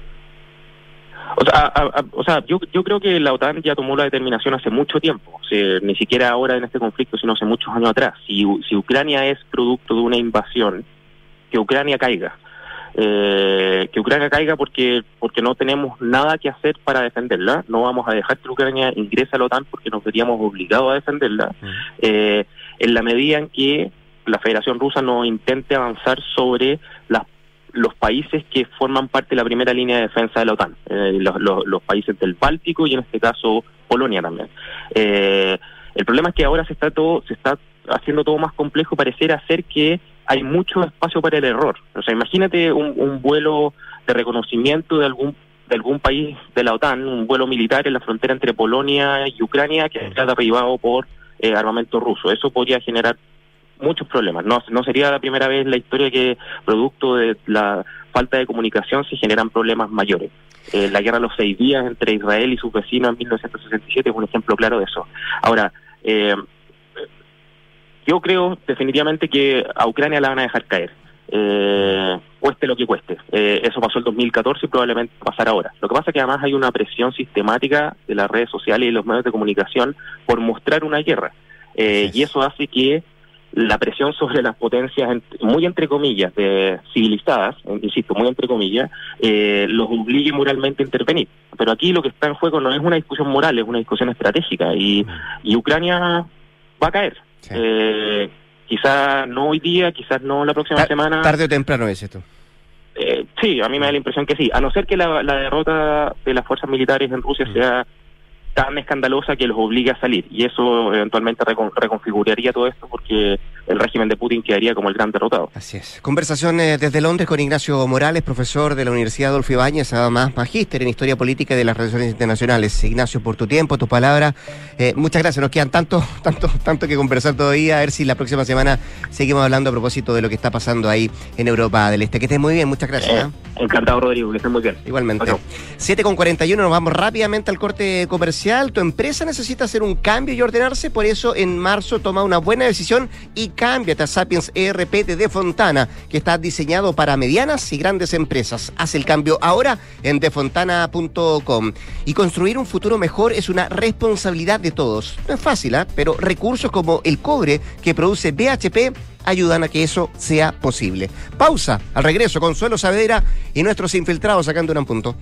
O sea, a, a, o sea yo, yo creo que la OTAN ya tomó la determinación hace mucho tiempo, o sea, ni siquiera ahora en este conflicto, sino hace muchos años atrás. Si, si Ucrania es producto de una invasión, que Ucrania caiga. Eh, que Ucrania caiga porque porque no tenemos nada que hacer para defenderla. No vamos a dejar que Ucrania ingrese a la OTAN porque nos veríamos obligados a defenderla. Mm. Eh, en la medida en que la Federación Rusa no intente avanzar sobre las los países que forman parte de la primera línea de defensa de la OTAN, eh, los, los, los países del Báltico y en este caso Polonia también. Eh, el problema es que ahora se está todo, se está haciendo todo más complejo, pareciera ser que hay mucho espacio para el error. O sea, imagínate un, un vuelo de reconocimiento de algún de algún país de la OTAN, un vuelo militar en la frontera entre Polonia y Ucrania que está derribado por eh, armamento ruso. Eso podría generar muchos problemas. No, no sería la primera vez en la historia que, producto de la falta de comunicación, se generan problemas mayores. Eh, la guerra de los seis días entre Israel y sus vecinos en mil novecientos sesenta y siete es un ejemplo claro de eso. Ahora, eh, yo creo definitivamente que a Ucrania la van a dejar caer, eh, cueste lo que cueste. Eh, eso pasó en dos mil catorce y probablemente pasará ahora. Lo que pasa es que además hay una presión sistemática de las redes sociales y los medios de comunicación por mostrar una guerra. Eh, y eso hace que la presión sobre las potencias, muy entre comillas, de civilizadas, insisto, muy entre comillas, eh, los obligue moralmente a intervenir. Pero aquí lo que está en juego no es una discusión moral, es una discusión estratégica, y, y Ucrania va a caer. Sí. Eh, quizás no hoy día, quizás no la próxima Ta- semana. Tarde o temprano es esto. Eh, sí, a mí me da la impresión que sí, a no ser que la, la derrota de las fuerzas militares en Rusia mm. sea tan escandalosa que los obligue a salir, y eso eventualmente recon- reconfiguraría todo esto porque el régimen de Putin quedaría como el gran derrotado. Así es. Conversación eh, desde Londres con Ignacio Morales, profesor de la Universidad Adolfo Ibáñez, además magíster en Historia Política y de las Relaciones Internacionales. Ignacio, por tu tiempo, tu palabra, eh, muchas gracias. Nos quedan tanto, tanto, tanto que conversar todavía, a ver si la próxima semana seguimos hablando a propósito de lo que está pasando ahí en Europa del Este. Que estés muy bien, muchas gracias. Eh, ¿eh? Encantado, Rodrigo, que estés muy bien. Igualmente. Okay. siete con cuarenta y uno, nos vamos rápidamente al corte comercial. Tu empresa necesita hacer un cambio y ordenarse, por eso en marzo toma una buena decisión y cámbiate a Sapiens E R P de Defontana, que está diseñado para medianas y grandes empresas. Haz el cambio ahora en defontana punto com. Y construir un futuro mejor es una responsabilidad de todos. No es fácil, ¿eh? Pero recursos como el cobre que produce B H P ayudan a que eso sea posible. Pausa. Al regreso, Consuelo Saavedra y nuestros infiltrados acá en Duna en Punto.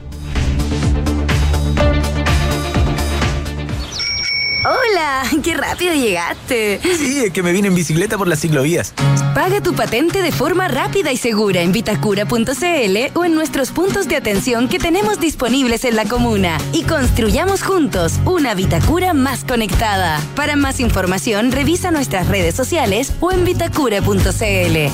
¡Hola! ¡Qué rápido llegaste! Sí, es que me vine en bicicleta por las ciclovías. Paga tu patente de forma rápida y segura en vitacura punto c l o en nuestros puntos de atención que tenemos disponibles en la comuna. Y construyamos juntos una Vitacura más conectada. Para más información, revisa nuestras redes sociales o en vitacura punto c l.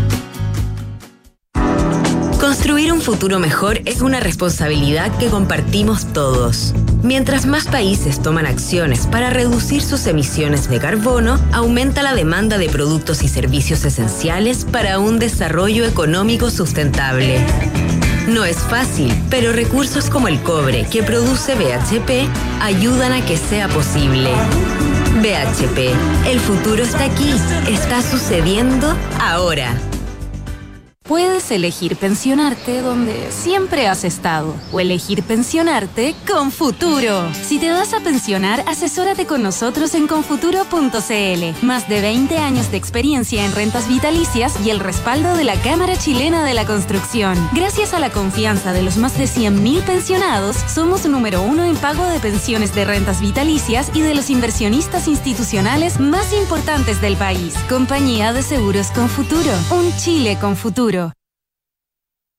Construir un futuro mejor es una responsabilidad que compartimos todos. Mientras más países toman acciones para reducir sus emisiones de carbono, aumenta la demanda de productos y servicios esenciales para un desarrollo económico sustentable. No es fácil, pero recursos como el cobre que produce B H P ayudan a que sea posible. B H P, el futuro está aquí, está sucediendo ahora. Puedes elegir pensionarte donde siempre has estado o elegir pensionarte con Futuro. Si te vas a pensionar, asesórate con nosotros en confuturo punto c l. Más de veinte años de experiencia en rentas vitalicias y el respaldo de la Cámara Chilena de la Construcción. Gracias a la confianza de los más de cien mil pensionados, somos número uno en pago de pensiones de rentas vitalicias y de los inversionistas institucionales más importantes del país. Compañía de Seguros con Futuro. Un Chile con futuro.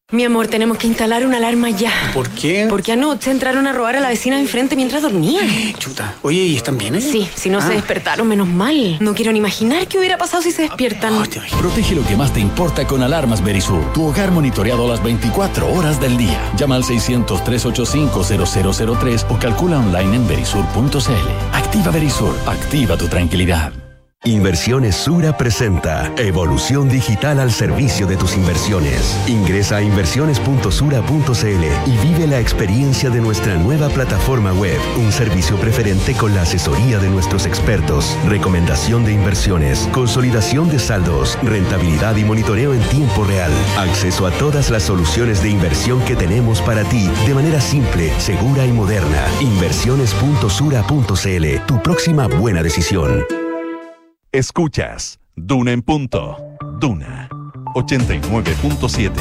Mi amor, tenemos que instalar una alarma ya. ¿Por qué? Porque anoche entraron a robar a la vecina de enfrente mientras dormía. Chuta. Oye, ¿y están bien, eh? Sí, si no ah. se despertaron, menos mal. No quiero ni imaginar qué hubiera pasado si se despiertan. Oh, Protege lo que más te importa con Alarmas Verisur. Tu hogar monitoreado las veinticuatro horas del día. Llama al seiscientos, trescientos ochenta y cinco, cero cero cero tres o calcula online en verisur punto c l. Activa Verisur. Activa tu tranquilidad. Inversiones Sura presenta Evolución Digital al servicio de tus inversiones. Ingresa a inversiones punto sura punto c l y vive la experiencia de nuestra nueva plataforma web. Un servicio preferente con la asesoría de nuestros expertos, recomendación de inversiones, consolidación de saldos, rentabilidad y monitoreo en tiempo real. Acceso a todas las soluciones de inversión que tenemos para ti de manera simple, segura y moderna. inversiones punto sura punto c l. Tu próxima buena decisión. Escuchas Duna en Punto. Duna ochenta y nueve punto siete.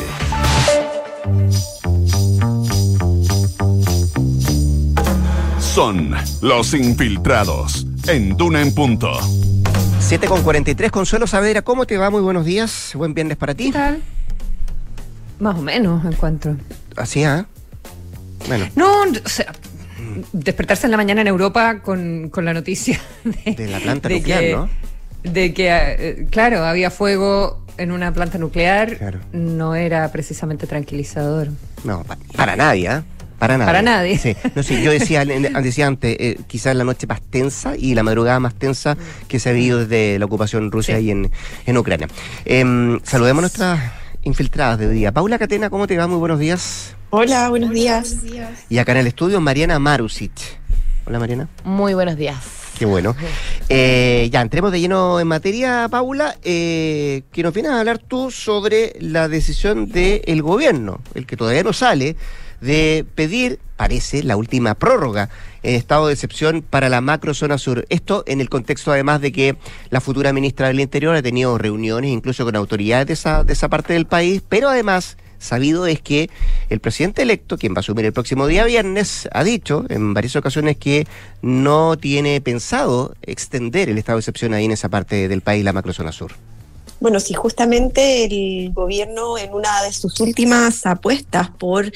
Son los infiltrados en Duna en Punto. siete con cuarenta y tres, Consuelo Saavedra, ¿cómo te va? Muy buenos días, buen viernes para ti. ¿Qué tal? Más o menos encuentro. ¿Así, ah? Bueno. No, o sea, despertarse en la mañana en Europa con, con la noticia de, de la planta de nuclear, que, ¿no? De que, eh, claro, había fuego en una planta nuclear, claro. No era precisamente tranquilizador. No, pa- para nadie, ¿eh? Para nadie. Para nadie. Sí. No, sí, yo decía, decía antes, eh, quizás la noche más tensa y la madrugada más tensa que se ha vivido desde la ocupación rusa sí. y en, en Ucrania. Eh, saludemos a nuestras infiltradas de hoy día. Paula Catena, ¿cómo te va? Muy buenos días. Hola, buenos días. Y acá en el estudio, Mariana Marusic. Hola, Mariana. Muy buenos días. Qué bueno. Eh, ya, entremos de lleno en materia, Paula, eh, que nos vienes a hablar tú sobre la decisión del gobierno, el que todavía no sale, de pedir, parece, la última prórroga en estado de excepción para la macrozona sur. Esto en el contexto, además, de que la futura ministra del Interior ha tenido reuniones incluso con autoridades de esa, de esa parte del país, pero además sabido es que el presidente electo, quien va a asumir el próximo día viernes, ha dicho en varias ocasiones que no tiene pensado extender el estado de excepción ahí en esa parte del país, la macrozona sur. Bueno, sí, justamente el gobierno, en una de sus últimas apuestas por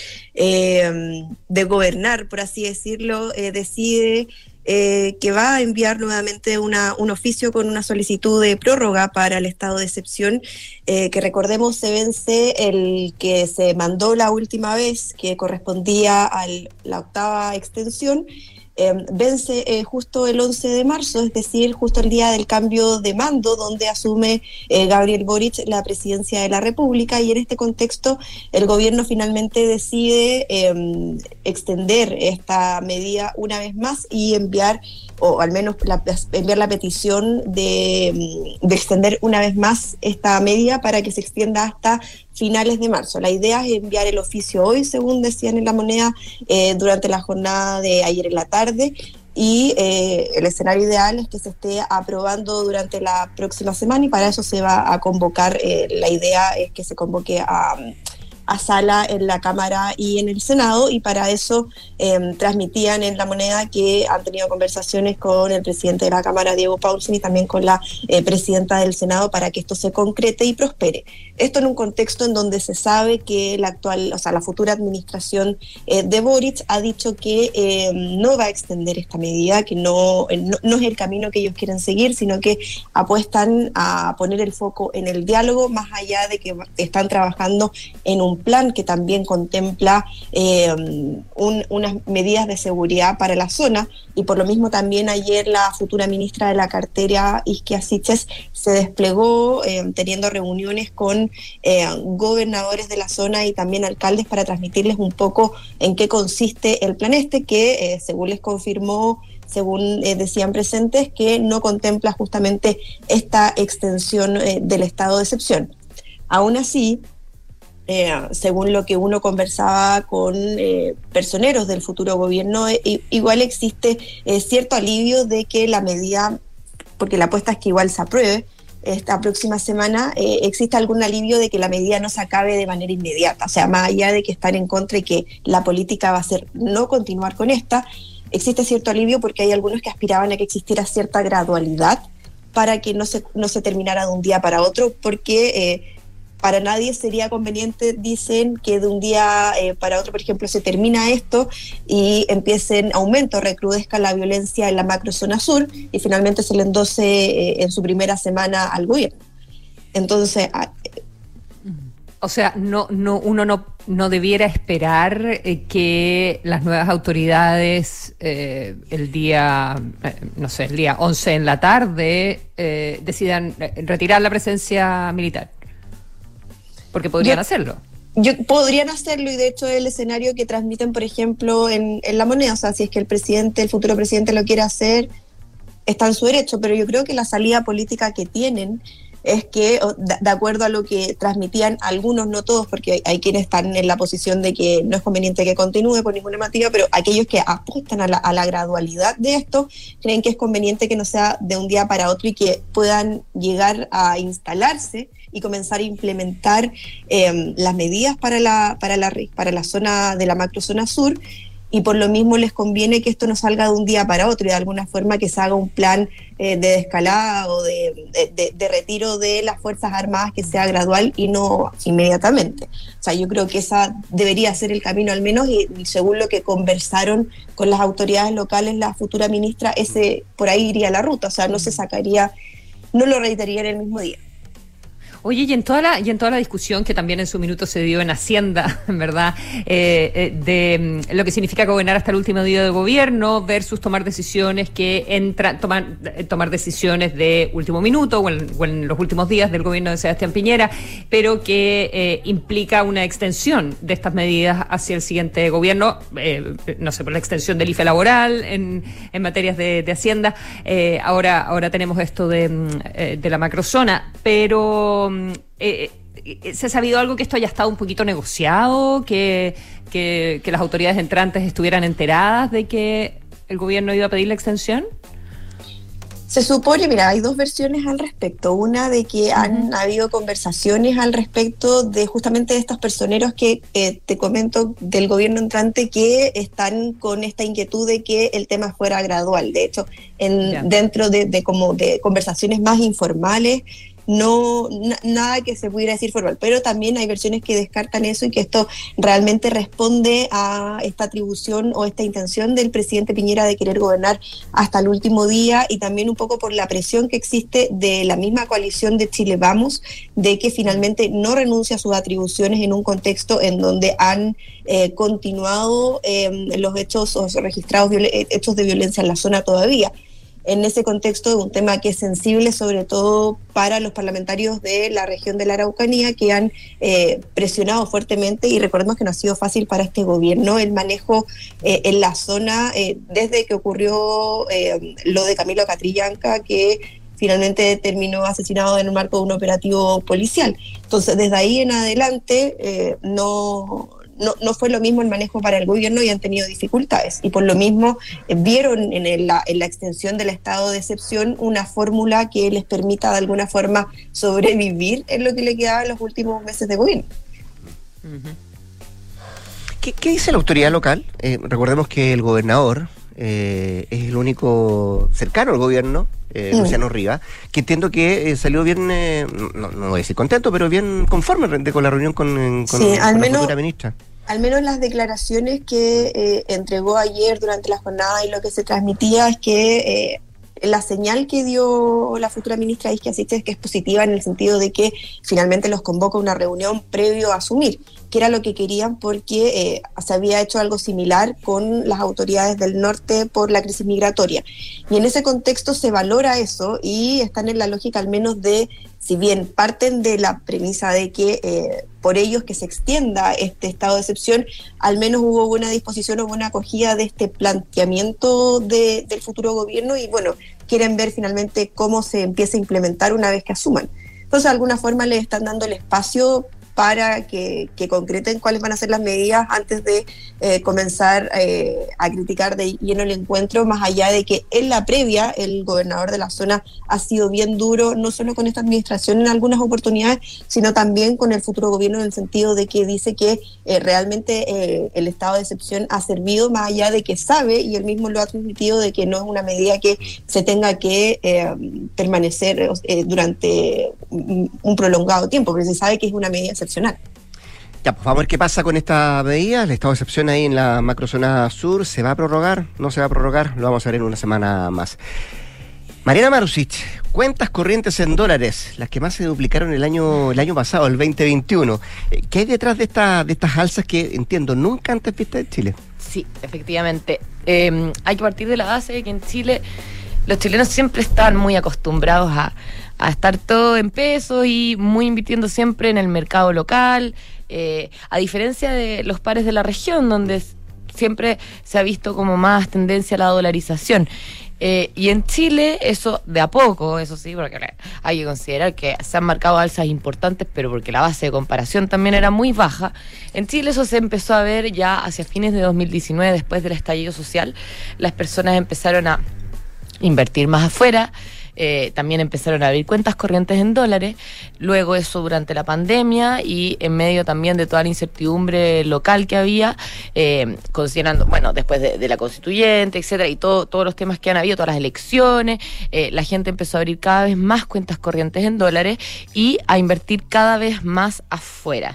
eh, de gobernar, por así decirlo, eh, decide eh, que va a enviar nuevamente una, un oficio con una solicitud de prórroga para el estado de excepción, eh, que recordemos se vence el que se mandó la última vez, que correspondía a la octava extensión. Eh, vence eh, justo el once de marzo, es decir, justo el día del cambio de mando, donde asume eh, Gabriel Boric la presidencia de la República, y en este contexto el gobierno finalmente decide eh, extender esta medida una vez más y enviar, o al menos la, enviar la petición de, de extender una vez más esta medida para que se extienda hasta finales de marzo. La idea es enviar el oficio hoy, según decían en La Moneda, eh, durante la jornada de ayer en la tarde, y eh, el escenario ideal es que se esté aprobando durante la próxima semana, y para eso se va a convocar, eh, la idea es que se convoque a, a sala en la Cámara y en el Senado, y para eso eh, transmitían en La Moneda que han tenido conversaciones con el presidente de la Cámara, Diego Paulsen, y también con la eh, presidenta del Senado para que esto se concrete y prospere. Esto en un contexto en donde se sabe que la actual, o sea, la futura administración eh, de Boric ha dicho que eh, no va a extender esta medida, que no, no, no es el camino que ellos quieren seguir, sino que apuestan a poner el foco en el diálogo, más allá de que están trabajando en un plan que también contempla eh, un, unas medidas de seguridad para la zona, y por lo mismo también ayer la futura ministra de la cartera, Isquia Siches, se desplegó eh, teniendo reuniones con eh, gobernadores de la zona y también alcaldes para transmitirles un poco en qué consiste el plan este, que eh, según les confirmó, según eh, decían presentes, que no contempla justamente esta extensión eh, del estado de excepción. Aún así, Eh, según lo que uno conversaba con eh, personeros del futuro gobierno, eh, igual existe eh, cierto alivio de que la medida, porque la apuesta es que igual se apruebe esta próxima semana, eh, existe algún alivio de que la medida no se acabe de manera inmediata. O sea, más allá de que están en contra y que la política va a ser no continuar con esta, existe cierto alivio porque hay algunos que aspiraban a que existiera cierta gradualidad para que no se, no se terminara de un día para otro, porque... Eh, para nadie sería conveniente, dicen, que de un día eh, para otro, por ejemplo, se termina esto y empiecen aumento, recrudezca la violencia en la macrozona sur y finalmente se le endose eh, en su primera semana al gobierno. Entonces... A, O sea, no, no, uno no, no debiera esperar eh, que las nuevas autoridades eh, el día, eh, no sé, el día once en la tarde eh, decidan retirar la presencia militar. Porque podrían yo, hacerlo. Yo, podrían hacerlo, y de hecho el escenario que transmiten, por ejemplo, en, en La Moneda, o sea, si es que el presidente, el futuro presidente lo quiere hacer, está en su derecho, pero yo creo que la salida política que tienen es que, de acuerdo a lo que transmitían algunos, no todos, porque hay, hay quienes están en la posición de que no es conveniente que continúe por ninguna motivo, pero aquellos que apuestan a la, a la gradualidad de esto, creen que es conveniente que no sea de un día para otro y que puedan llegar a instalarse y comenzar a implementar eh, las medidas para la, para la para la zona de la macrozona sur, y por lo mismo les conviene que esto no salga de un día para otro y de alguna forma que se haga un plan eh, de desescalada o de, de, de retiro de las Fuerzas Armadas que sea gradual y no inmediatamente. O sea, yo creo que esa debería ser el camino, al menos, y según lo que conversaron con las autoridades locales, la futura ministra, ese por ahí iría la ruta, o sea, no se sacaría, no lo reiteraría en el mismo día. Oye, y en toda la y en toda la discusión que también en su minuto se dio en Hacienda, ¿verdad? Eh, eh, de mm, lo que significa gobernar hasta el último día de gobierno versus tomar decisiones que entran, tomar, eh, tomar decisiones de último minuto o en, o en los últimos días del gobierno de Sebastián Piñera, pero que eh, implica una extensión de estas medidas hacia el siguiente gobierno, eh, no sé, por la extensión del I F E laboral en, en materias de, de Hacienda. Eh, ahora, ahora tenemos esto de, eh, de la macrozona, pero Eh, eh, ¿se ha sabido algo que esto haya estado un poquito negociado? Que, que, que las autoridades entrantes estuvieran enteradas de que el gobierno iba a pedir la extensión? Se supone, mira, hay dos versiones al respecto. Una de que han uh-huh. habido conversaciones al respecto de justamente estos personeros que eh, te comento del gobierno entrante, que están con esta inquietud de que el tema fuera gradual. De hecho, en, yeah. dentro de, de como de conversaciones más informales, no na, nada que se pudiera decir formal, pero también hay versiones que descartan eso y que esto realmente responde a esta atribución o esta intención del presidente Piñera de querer gobernar hasta el último día, y también un poco por la presión que existe de la misma coalición de Chile Vamos, de que finalmente no renuncia a sus atribuciones en un contexto en donde han eh, continuado eh, los hechos o registrados viol- hechos de violencia en la zona todavía. En ese contexto, un tema que es sensible sobre todo para los parlamentarios de la región de la Araucanía, que han eh, presionado fuertemente, y recordemos que no ha sido fácil para este gobierno el manejo eh, en la zona eh, desde que ocurrió eh, lo de Camilo Catrillanca, que finalmente terminó asesinado en el marco de un operativo policial. Entonces, desde ahí en adelante eh, no... No, no fue lo mismo el manejo para el gobierno y han tenido dificultades. Y por lo mismo eh, vieron en, el, la, en la extensión del estado de excepción una fórmula que les permita de alguna forma sobrevivir en lo que le quedaba en los últimos meses de gobierno. Uh-huh. ¿Qué, ¿Qué dice la autoridad local? Eh, recordemos que el gobernador eh, es el único cercano al gobierno, eh, mm. Luciano Rivas, que entiendo que eh, salió bien, eh, no, no voy a decir contento, pero bien conforme con la reunión con, con, sí, con al la menos, futura ministra. Al menos las declaraciones que eh, entregó ayer durante la jornada y lo que se transmitía es que eh, la señal que dio la futura ministra Isquia Siches es que es positiva, en el sentido de que finalmente los convoca a una reunión previo a asumir, que era lo que querían, porque eh, se había hecho algo similar con las autoridades del norte por la crisis migratoria. Y en ese contexto se valora eso, y están en la lógica al menos de, si bien parten de la premisa de que eh, por ellos que se extienda este estado de excepción, al menos hubo buena disposición o buena acogida de este planteamiento de, del futuro gobierno, y bueno, quieren ver finalmente cómo se empieza a implementar una vez que asuman. Entonces, de alguna forma les están dando el espacio para que, que concreten cuáles van a ser las medidas antes de eh, comenzar eh, a criticar de lleno el encuentro, más allá de que en la previa el gobernador de la zona ha sido bien duro, no solo con esta administración en algunas oportunidades, sino también con el futuro gobierno, en el sentido de que dice que eh, realmente eh, el estado de excepción ha servido, más allá de que sabe, y él mismo lo ha transmitido, de que no es una medida que se tenga que eh, permanecer eh, durante un, un prolongado tiempo, porque se sabe que es una medida excepcional. Ya, pues vamos a ver qué pasa con esta medida. El estado de excepción ahí en la macrozona sur, ¿se va a prorrogar? ¿No se va a prorrogar? Lo vamos a ver en una semana más. Mariana Marusic, cuentas corrientes en dólares, las que más se duplicaron el año el año pasado, el veinte veintiuno. ¿Qué hay detrás de, esta, de estas alzas que, entiendo, nunca antes vistas en Chile? Sí, efectivamente. Eh, hay que partir de la base de que en Chile los chilenos siempre están muy acostumbrados a, a estar todo en pesos y muy invirtiendo siempre en el mercado local, eh, a diferencia de los pares de la región, donde siempre se ha visto como más tendencia a la dolarización. Eh, y en Chile eso de a poco, eso sí, porque hay que considerar que se han marcado alzas importantes, pero porque la base de comparación también era muy baja. En Chile eso se empezó a ver ya hacia fines de dos mil diecinueve, después del estallido social. Las personas empezaron a invertir más afuera, eh, también empezaron a abrir cuentas corrientes en dólares, luego eso durante la pandemia y en medio también de toda la incertidumbre local que había, eh, considerando, bueno, después de, de la constituyente, etcétera, y todo, todos los temas que han habido, todas las elecciones, eh, la gente empezó a abrir cada vez más cuentas corrientes en dólares y a invertir cada vez más afuera.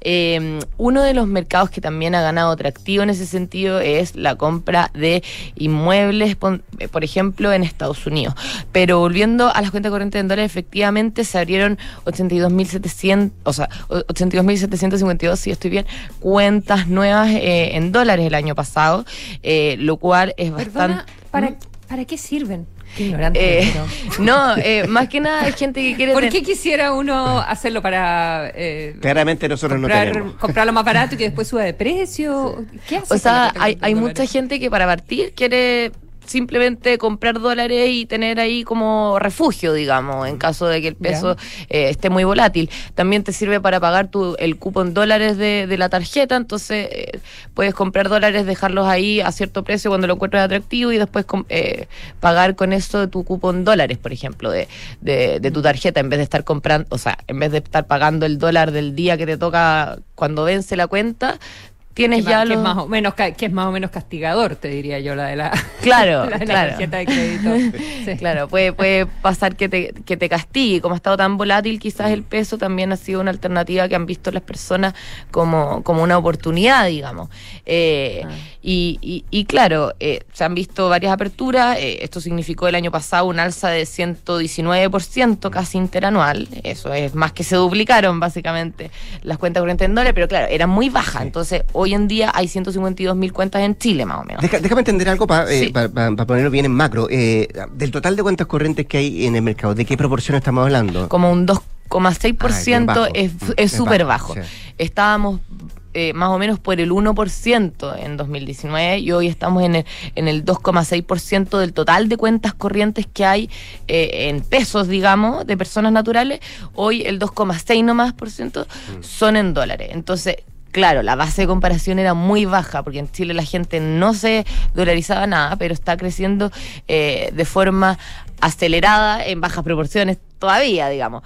Eh, uno de los mercados que también ha ganado atractivo en ese sentido es la compra de inmuebles, por ejemplo, en Estados Unidos. Pero volviendo a las cuentas corrientes en dólares, efectivamente se abrieron ochenta y dos mil setecientos, o sea, ochenta y dos mil setecientos cincuenta y dos, si estoy bien, cuentas nuevas eh, en dólares el año pasado, eh, lo cual es Perdona, bastante... ¿para, ¿para qué sirven? Qué ignorante. Eh, no, eh, más que nada hay gente que quiere... ¿Por ten... qué quisiera uno hacerlo para... Eh, Claramente nosotros comprar, no tenemos. Comprarlo más barato y que después suba de precio? ¿Qué hace? O sea, hay, hay mucha gente que para partir quiere simplemente comprar dólares y tener ahí como refugio, digamos, en caso de que el peso eh, esté muy volátil. También te sirve para pagar tu, el cupo en dólares de, de la tarjeta, entonces eh, puedes comprar dólares, dejarlos ahí a cierto precio cuando lo encuentres atractivo y después eh, pagar con eso de tu cupo en dólares, por ejemplo, de, de, de tu tarjeta, en vez de estar comprando, o sea, en vez de estar pagando el dólar del día que te toca cuando vence la cuenta, tienes que ya más, lo... que, es más o menos, que es más o menos castigador, te diría yo, la de la, claro, la, de claro. la tarjeta de crédito. Sí. Claro, puede, puede pasar que te, que te castigue. Como ha estado tan volátil, quizás el peso también ha sido una alternativa que han visto las personas como, como una oportunidad, digamos. Eh, ah. y, y, y claro, eh, se han visto varias aperturas. Eh, esto significó el año pasado un alza de ciento diecinueve por ciento casi interanual. Eso es más que se duplicaron, básicamente, las cuentas corrientes en dólares, pero claro, eran muy bajas. Sí. Entonces, hoy en día hay ciento cincuenta y dos mil cuentas en Chile, más o menos. Deja, déjame entender algo para eh, sí. pa, pa, pa ponerlo bien en macro. Eh, del total de cuentas corrientes que hay en el mercado, ¿de qué proporción estamos hablando? Como un dos coma seis por ciento, ah, es súper bajo. bajo. Sí. Estábamos eh, más o menos por el uno por ciento en dos mil diecinueve y hoy estamos en el, en el dos coma seis por ciento del total de cuentas corrientes que hay eh, en pesos, digamos, de personas naturales. Hoy el dos coma seis nomás por ciento mm. son en dólares. Entonces, claro, la base de comparación era muy baja, porque en Chile la gente no se dolarizaba nada, pero está creciendo eh, de forma acelerada, en bajas proporciones todavía, digamos.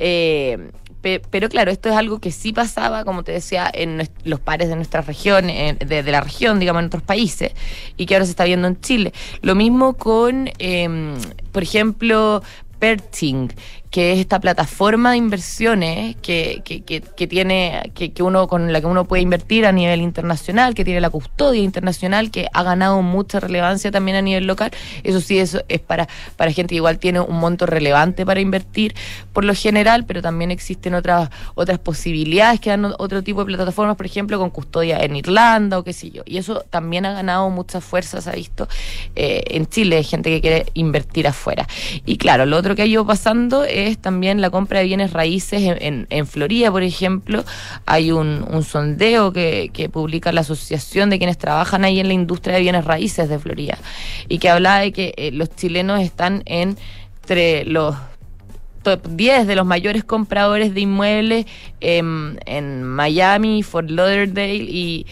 Eh, pe, pero claro, esto es algo que sí pasaba, como te decía, en los pares de nuestra región, en, de, de la región, digamos, en otros países, y que ahora se está viendo en Chile. Lo mismo con, eh, por ejemplo, Pershing, que es esta plataforma de inversiones que, que, que, que tiene, que, que uno, con la que uno puede invertir a nivel internacional, que tiene la custodia internacional, que ha ganado mucha relevancia también a nivel local. Eso sí, eso es para, para gente que igual tiene un monto relevante para invertir por lo general, pero también existen otras, otras posibilidades que dan otro tipo de plataformas, por ejemplo, con custodia en Irlanda o qué sé yo. Y eso también ha ganado mucha fuerza, se ha visto eh, en Chile, gente que quiere invertir afuera. Y claro, lo otro que ha ido pasando es es también la compra de bienes raíces en, en, en Florida, por ejemplo. Hay un, un sondeo que, que publica la Asociación de quienes trabajan ahí en la industria de bienes raíces de Florida, y que hablaba de que eh, los chilenos están en, entre los top diez de los mayores compradores de inmuebles en, en Miami, Fort Lauderdale y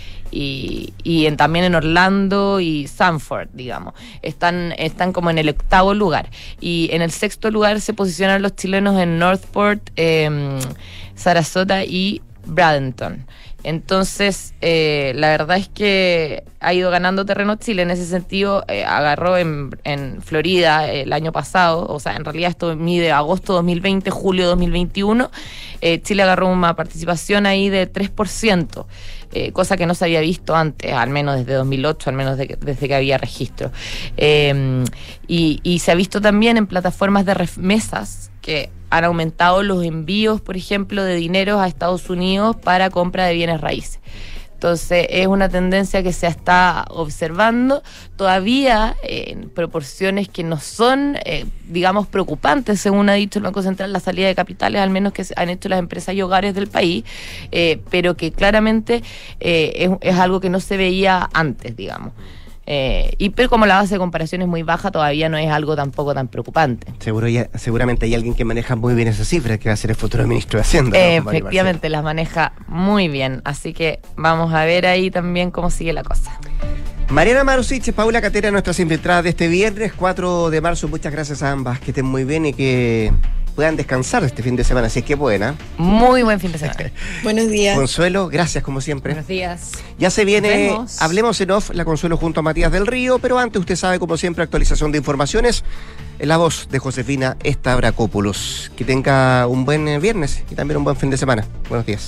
y, y en, también en Orlando y Sanford, digamos. Están, están como en el octavo lugar. Y en el sexto lugar se posicionan los chilenos en Northport, eh, Sarasota y Bradenton. Entonces, eh, la verdad es que ha ido ganando terreno Chile. En ese sentido, eh, agarró en, en Florida eh, el año pasado, o sea, en realidad esto mide agosto dos mil veinte, julio dos mil veintiuno, eh, Chile agarró una participación ahí de tres por ciento. Eh, cosa que no se había visto antes, al menos desde dos mil ocho, al menos de, desde que había registro. Eh, y, y se ha visto también en plataformas de remesas que han aumentado los envíos, por ejemplo, de dinero a Estados Unidos para compra de bienes raíces. Entonces, es una tendencia que se está observando todavía eh, en proporciones que no son, eh, digamos, preocupantes, según ha dicho el Banco Central, la salida de capitales, al menos que han hecho las empresas y hogares del país, eh, pero que claramente eh, es, es algo que no se veía antes, digamos. Eh, y pero como la base de comparación es muy baja, todavía no es algo tampoco tan preocupante. Seguro ya, seguramente hay alguien que maneja muy bien esa cifra, que va a ser el futuro ministro de Hacienda. Eh, ¿no? Efectivamente, las maneja muy bien, así que vamos a ver ahí también cómo sigue la cosa. Mariana Marusic, Paula Catera, nuestras infiltradas de este viernes cuatro de marzo. Muchas gracias a ambas, que estén muy bien y que puedan descansar este fin de semana, si es que pueden, ¿eh? Muy buen fin de semana. Buenos días. Consuelo, gracias como siempre. Buenos días. Ya se viene, hablemos en off, la Consuelo junto a Matías del Río, pero antes usted sabe, como siempre, actualización de informaciones en la voz de Josefina Stavrakopoulos. Que tenga un buen viernes y también un buen fin de semana. Buenos días.